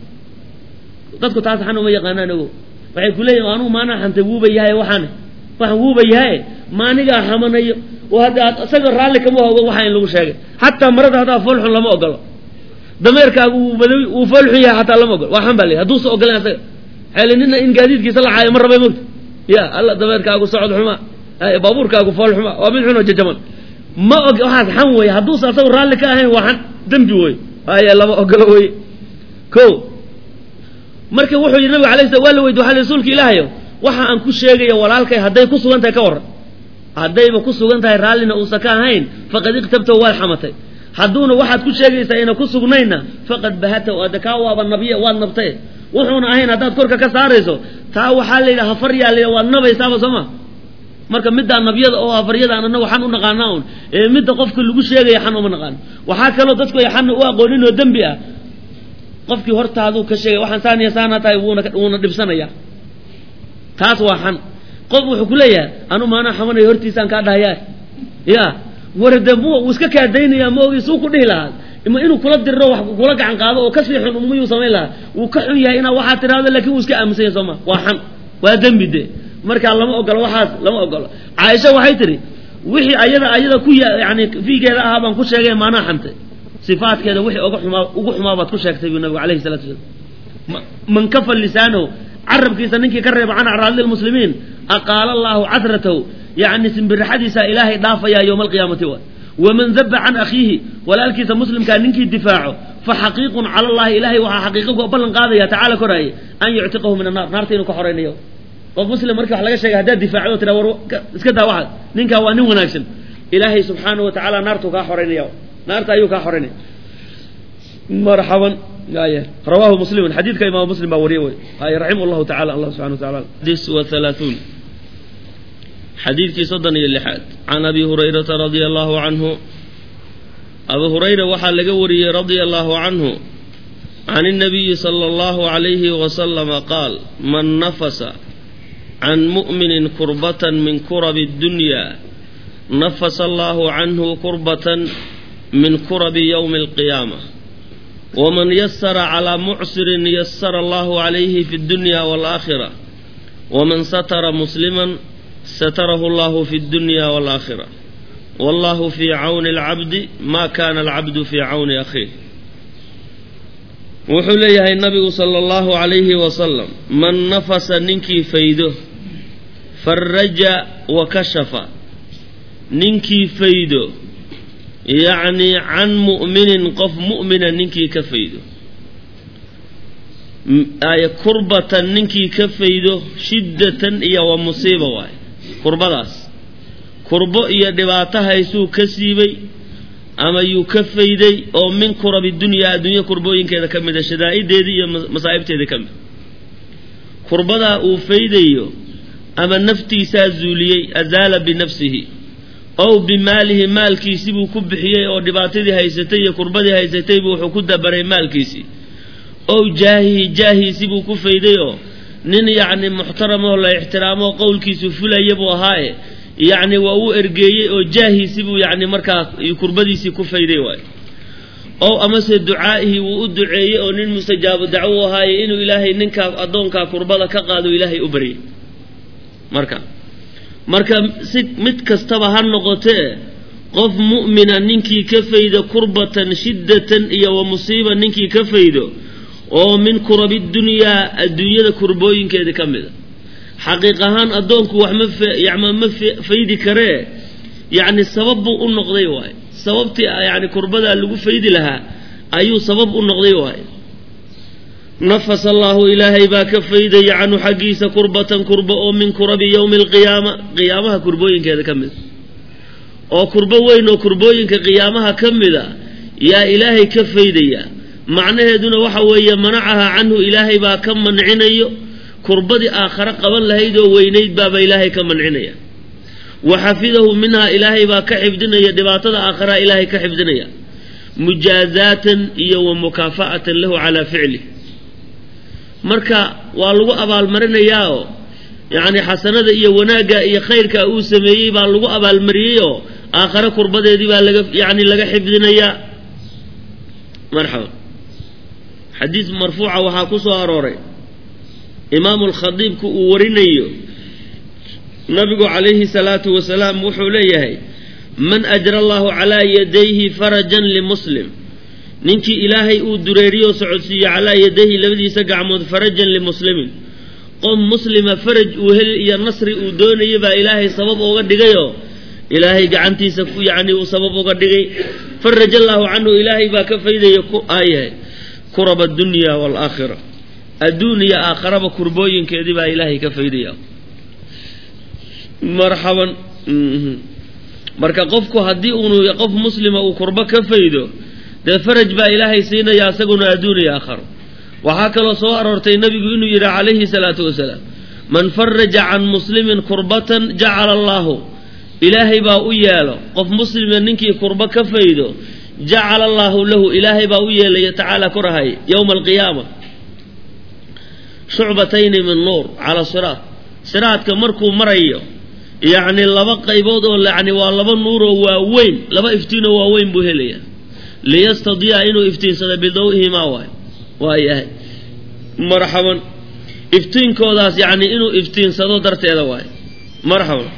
dadku taas xan uma yaqaanaan oo waxay ku leeyihiin aanu maana xantay wuuba yahay waxaan waxaan wuuba yahay maaniga xamanayo oo hada asaga raali kama hogo waxa in lagu sheegay hatta marada hada foolxun lama ogolo dameerkaagu uu badawi uu foolxun yahay hatta lama ogolo waxaan baa leeyahay haduu soo ogolaan asaga xeelinina in gaadiidkiisa la xaayo mar rabay mugta ya alla dameerkaagu socod xuma ay baabuurkaagu fool xuma waa mid xun oo jajaban ma og waxaas xan way haduu asaga raali ka ahayn waxan dambi way ay lama ogolo way ko marka wuxuu yiri nabiga kaleeysa waa la weydiyo waxa rasuulka ilaahay waxa aan ku sheegay walaalkay haday ku sugan tahay ka war hadayba ku sugan tahay raalina uu saka ahayn faqad iqtabta wal hamatay haduuna waxaad ku sheegaysaa ina ku sugnayna faqad bahata wa adaka wa nabiya wa nabtay wuxuuna ahayn hadaad korka ka saarayso taa waxa la yiraahdaa farya la waa nabaysaaba soma marka midda nabiyada oo afariyada anagu waxaan u naqaanaa ee midda qofka lagu sheegay xan uma naqaan waxa kale dadku ay xan u aqoonin oo dambi ah qofkii hortaadu ka sheegay waxaan saaniya saana tahay wuuna wuuna dibsanaya taas waa xan qof wuxuu ku leeyahay anu maana xamanay hortiisaan ka dhahayaa ya wardabu uu iska kaadaynaya ma ogi soo ku dhihi lahaa ima inuu kula dirro wax kula gacan qaado oo ka sii xun uma yuu sameeyay lahaa uu ka xun yahay ina waxa tiraado laakiin uu iska aaminsan soma waa xan waa dambi de marka lama ogolo waxaas lama ogolo Aisha waxay tiri wixii ayada ayada ku yaani fiigeeda ah baan ku sheegay maana xantay صفات كذا وحي أقحما أقحما بتكشك تبي النبي عليه الصلاة والسلام من كف لسانه عرب كيسا ننكي كرب عن أعراض المسلمين أقال الله عثرته يعني سنبر حديث إلهي ضافة يا يوم القيامة ومن ذب عن أخيه ولا الكيس مسلم كان ننكي دفاعه فحقيق على الله إلهي وحقيقه وبلن قاضي تعالى كرأي أن يعتقه من النار نارتين وكحرين يوم ومسلم مركح لقى شيء هداد دفاعه وتلاورو اسكتها واحد ننكا وانو وناكسن إلهي سبحانه وتعالى نارته كحرين يوم نارته أيو كحرين مرحبا آية رواه مسلم حديث كإمام مسلم باوريه هاي رحمه الله تعالى الله سبحانه وتعالى حديث وثلاثون حديث كي صدني اللحاد عن أبي هريرة رضي الله عنه أبو هريرة وحال لقوري رضي الله عنه عن النبي صلى الله عليه وسلم قال من نفس عن مؤمن كربة من كرب الدنيا نفس الله عنه كربة من كرب يوم القيامة ومن يسر على معسر يسر الله عليه في الدنيا والآخرة ومن ستر مسلما ستره الله في الدنيا والآخرة والله في عون العبد ما كان العبد في عون أخيه وحليها النبي صلى الله عليه وسلم من نفس ننكي فيده فرج وكشف ننكي فيده يعني عن مؤمن قف مؤمنا ننكي كفيده آية كربة ننكي كفيده شدة إيا ومصيبة واي كربة داس كربة إيا دباتها يسو كسيبي أما يكفيدي أو من كرب الدنيا الدنيا كربة إن كذا كمدة شدائد دي دي مصائب تيدي كمدة كربة دا أوفيدي أما نفتي سازولي أزال بنفسه أو بماله مال كيسي بو كبحيه أو دباتي هايستي كربة هايستي بو حكود بري مال كيسي أو جاهي جاهي سيبو كفيديو نين يعني محترمه ولا احترامه قول كيسو فلا يبو هاي يعني وهو إرجيه أو جاهي سيبو يعني مركا يكربدي سي كفيديو أو أمس دعائه وأدعيه أو نين مستجاب دعوه هاي إنه إلهي ننكا أدونكا كربلا كقادو إلهي أبري مركا مركا متكستبه هالنقطة قف مؤمنا ننكي كفيد كربة شدة إيا ومصيبة ننكي كفيدو أو من كرب الدنيا الدنيا كربوين كذا كمذا حقيقة هان أدونك وحمف يعمل مف فيدي كره يعني السبب النقضي واي سببتي يعني كربدا اللي فيدي لها أيو سبب النقضي واي نفس الله إلهي باك فيدي يعني حقيس كربة كربة أو من كرب يوم القيامة قيامها كربوين كذا كمذا أو كربوين أو كربوين كقيامها كمذا يا إلهي كفيدي معناه دون وحوية منعها عنه إلهي با كم منعنيه كربدي آخر قبل لهيدو وينيد باب إلهي كم منعنيه وحفظه منها إلهي با كحفظنا دباطة آخر إلهي كحفظنا مجازات إيا ومكافأة له على فعله مركا والغو أبال مرنا ياو يعني حسنة إيا وناقا إيا خير كأو سميه بالغو أبال مريو آخر كربدي دي يعني لغا حفظنا يا مرحبا حديث مرفوع وحاكوسو أروري إمام الخطيب كورينيو نبي عليه الصلاة والسلام وحوليه من أجر الله على يديه فرجا لمسلم ننكي إلهي أو دريريو سعودسي على يديه لبدي سقع مود فرجا لمسلم قم مسلم فرج وهل يا نصر ودون يبا إلهي سبب وقد دقيو إلهي قعنتي سكو يعني وسبب وقد دقي فرج الله عنه إلهي باكفيده يكو آيه كرب الدنيا والآخرة الدنيا آخرة كربوين كذبا إلهي كفيديا مرحبا مركا قفكو هدي أنو يقف مسلم أو كربا كفيدو ده فرج با إلهي سينا ياسقنا الدنيا آخر وحاكا صور ورتي النبي إنه يرى عليه الصلاة والسلام من فرج عن مسلم كربة جعل الله إلهي با أياله قف مسلم ننكي كربا كفيدو جعل الله له إلهي باوية ليتعالى كرهي يوم القيامة شعبتين من نور على صراط صراط كمركو مريو يعني لبقى يبوضو يعني واللبا النور ووين لبا افتين ووين بوهليا ليستضيع إنه افتين سنة بضوئه ما واي واي مرحبا افتين كوداس يعني إنه افتين سنة درت هذا واي مرحبا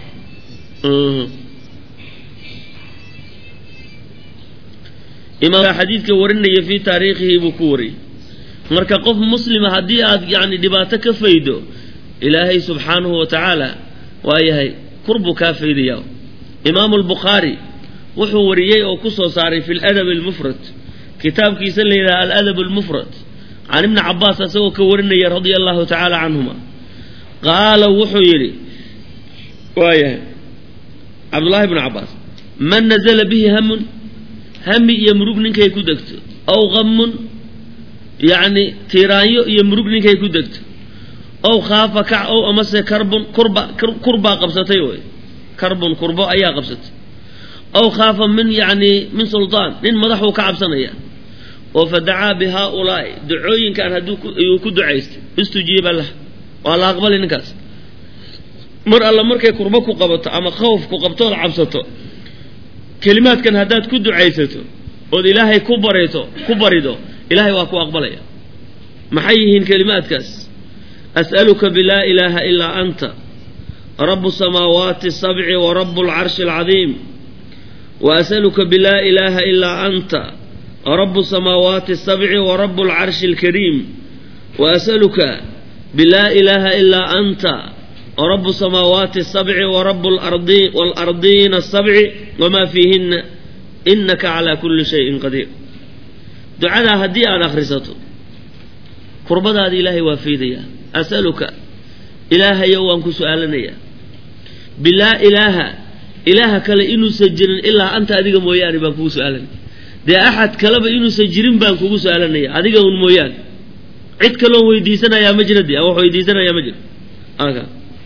إمام حديث كورنا في تاريخه بكوري مركا قف مسلم هدي يعني دباتك فيدو إلهي سبحانه وتعالى وأيهي قربك فيديو إمام البخاري وحوريه وكسو صاري في الأدب المفرد كتاب كيسل إلى الأدب المفرد عن ابن عباس سوى كورني رضي الله تعالى عنهما قال وحيري وآيه عبد الله بن عباس من نزل به هم هم يمرق نك يكدكت أو غم يعني تيرايو يمرق نك يكدكت أو خاف كع أو أمس كرب كربا كربا قبستي وي كرب كربا أي قبست أو خاف من يعني من سلطان من مدحه كعب سنية وفدعا بهؤلاء دعوين كان هدوك يكد عيست استجيب له ولا أقبل الناس مر الله مر كي كربك قبضت أما خوف قبضته عبسته كلمات كان هدات كد عيسته ود إلهي كبريته كبريده إلهي واكو أقبليه محيهن كلمات كاس أسألك بلا إله إلا أنت رب السماوات السبع ورب العرش العظيم وأسألك بلا إله إلا أنت رب السماوات السبع ورب العرش الكريم وأسألك بلا إله إلا أنت رب السماوات السبع ورب الأرضين والأرضين السبع وما فيهن إنك على كل شيء قدير دعاء هدي على خرسته قربت هذه إلهي وفيديا أسألك إله يوانك سؤالني بلا إله إله كلا إنو سجرن إلا أنت أديك موياني بانكو سؤالني دي أحد كلاب إنو سجرن بانكو سؤالني أديك مويان عد كلام ويديسنا يا مجردي أو ويديسنا يا مجرد أنا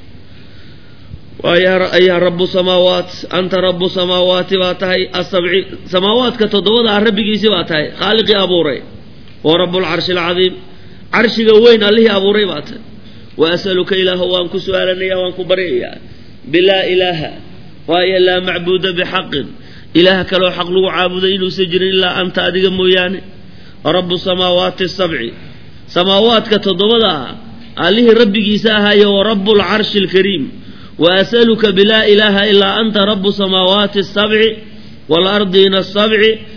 ويا رب السماوات أنت رب السماوات واتهي السبع سماوات كتضوض على ربك يسي واتهي خالق أبو ري ورب العرش العظيم عرش وين الله أبو ري واتهي وأسألك إله وأنك سؤالني وأنك بريئا بلا إله ويا لا معبود بحق إله كلو حق لو عابد إنو سجن إلا أنت أدق موياني رب السماوات السبع سماوات كتضوض عليه ربك يساها ورب العرش الكريم وأسألك بلا إله إلا أنت رب السماوات السبع والأرضين السبع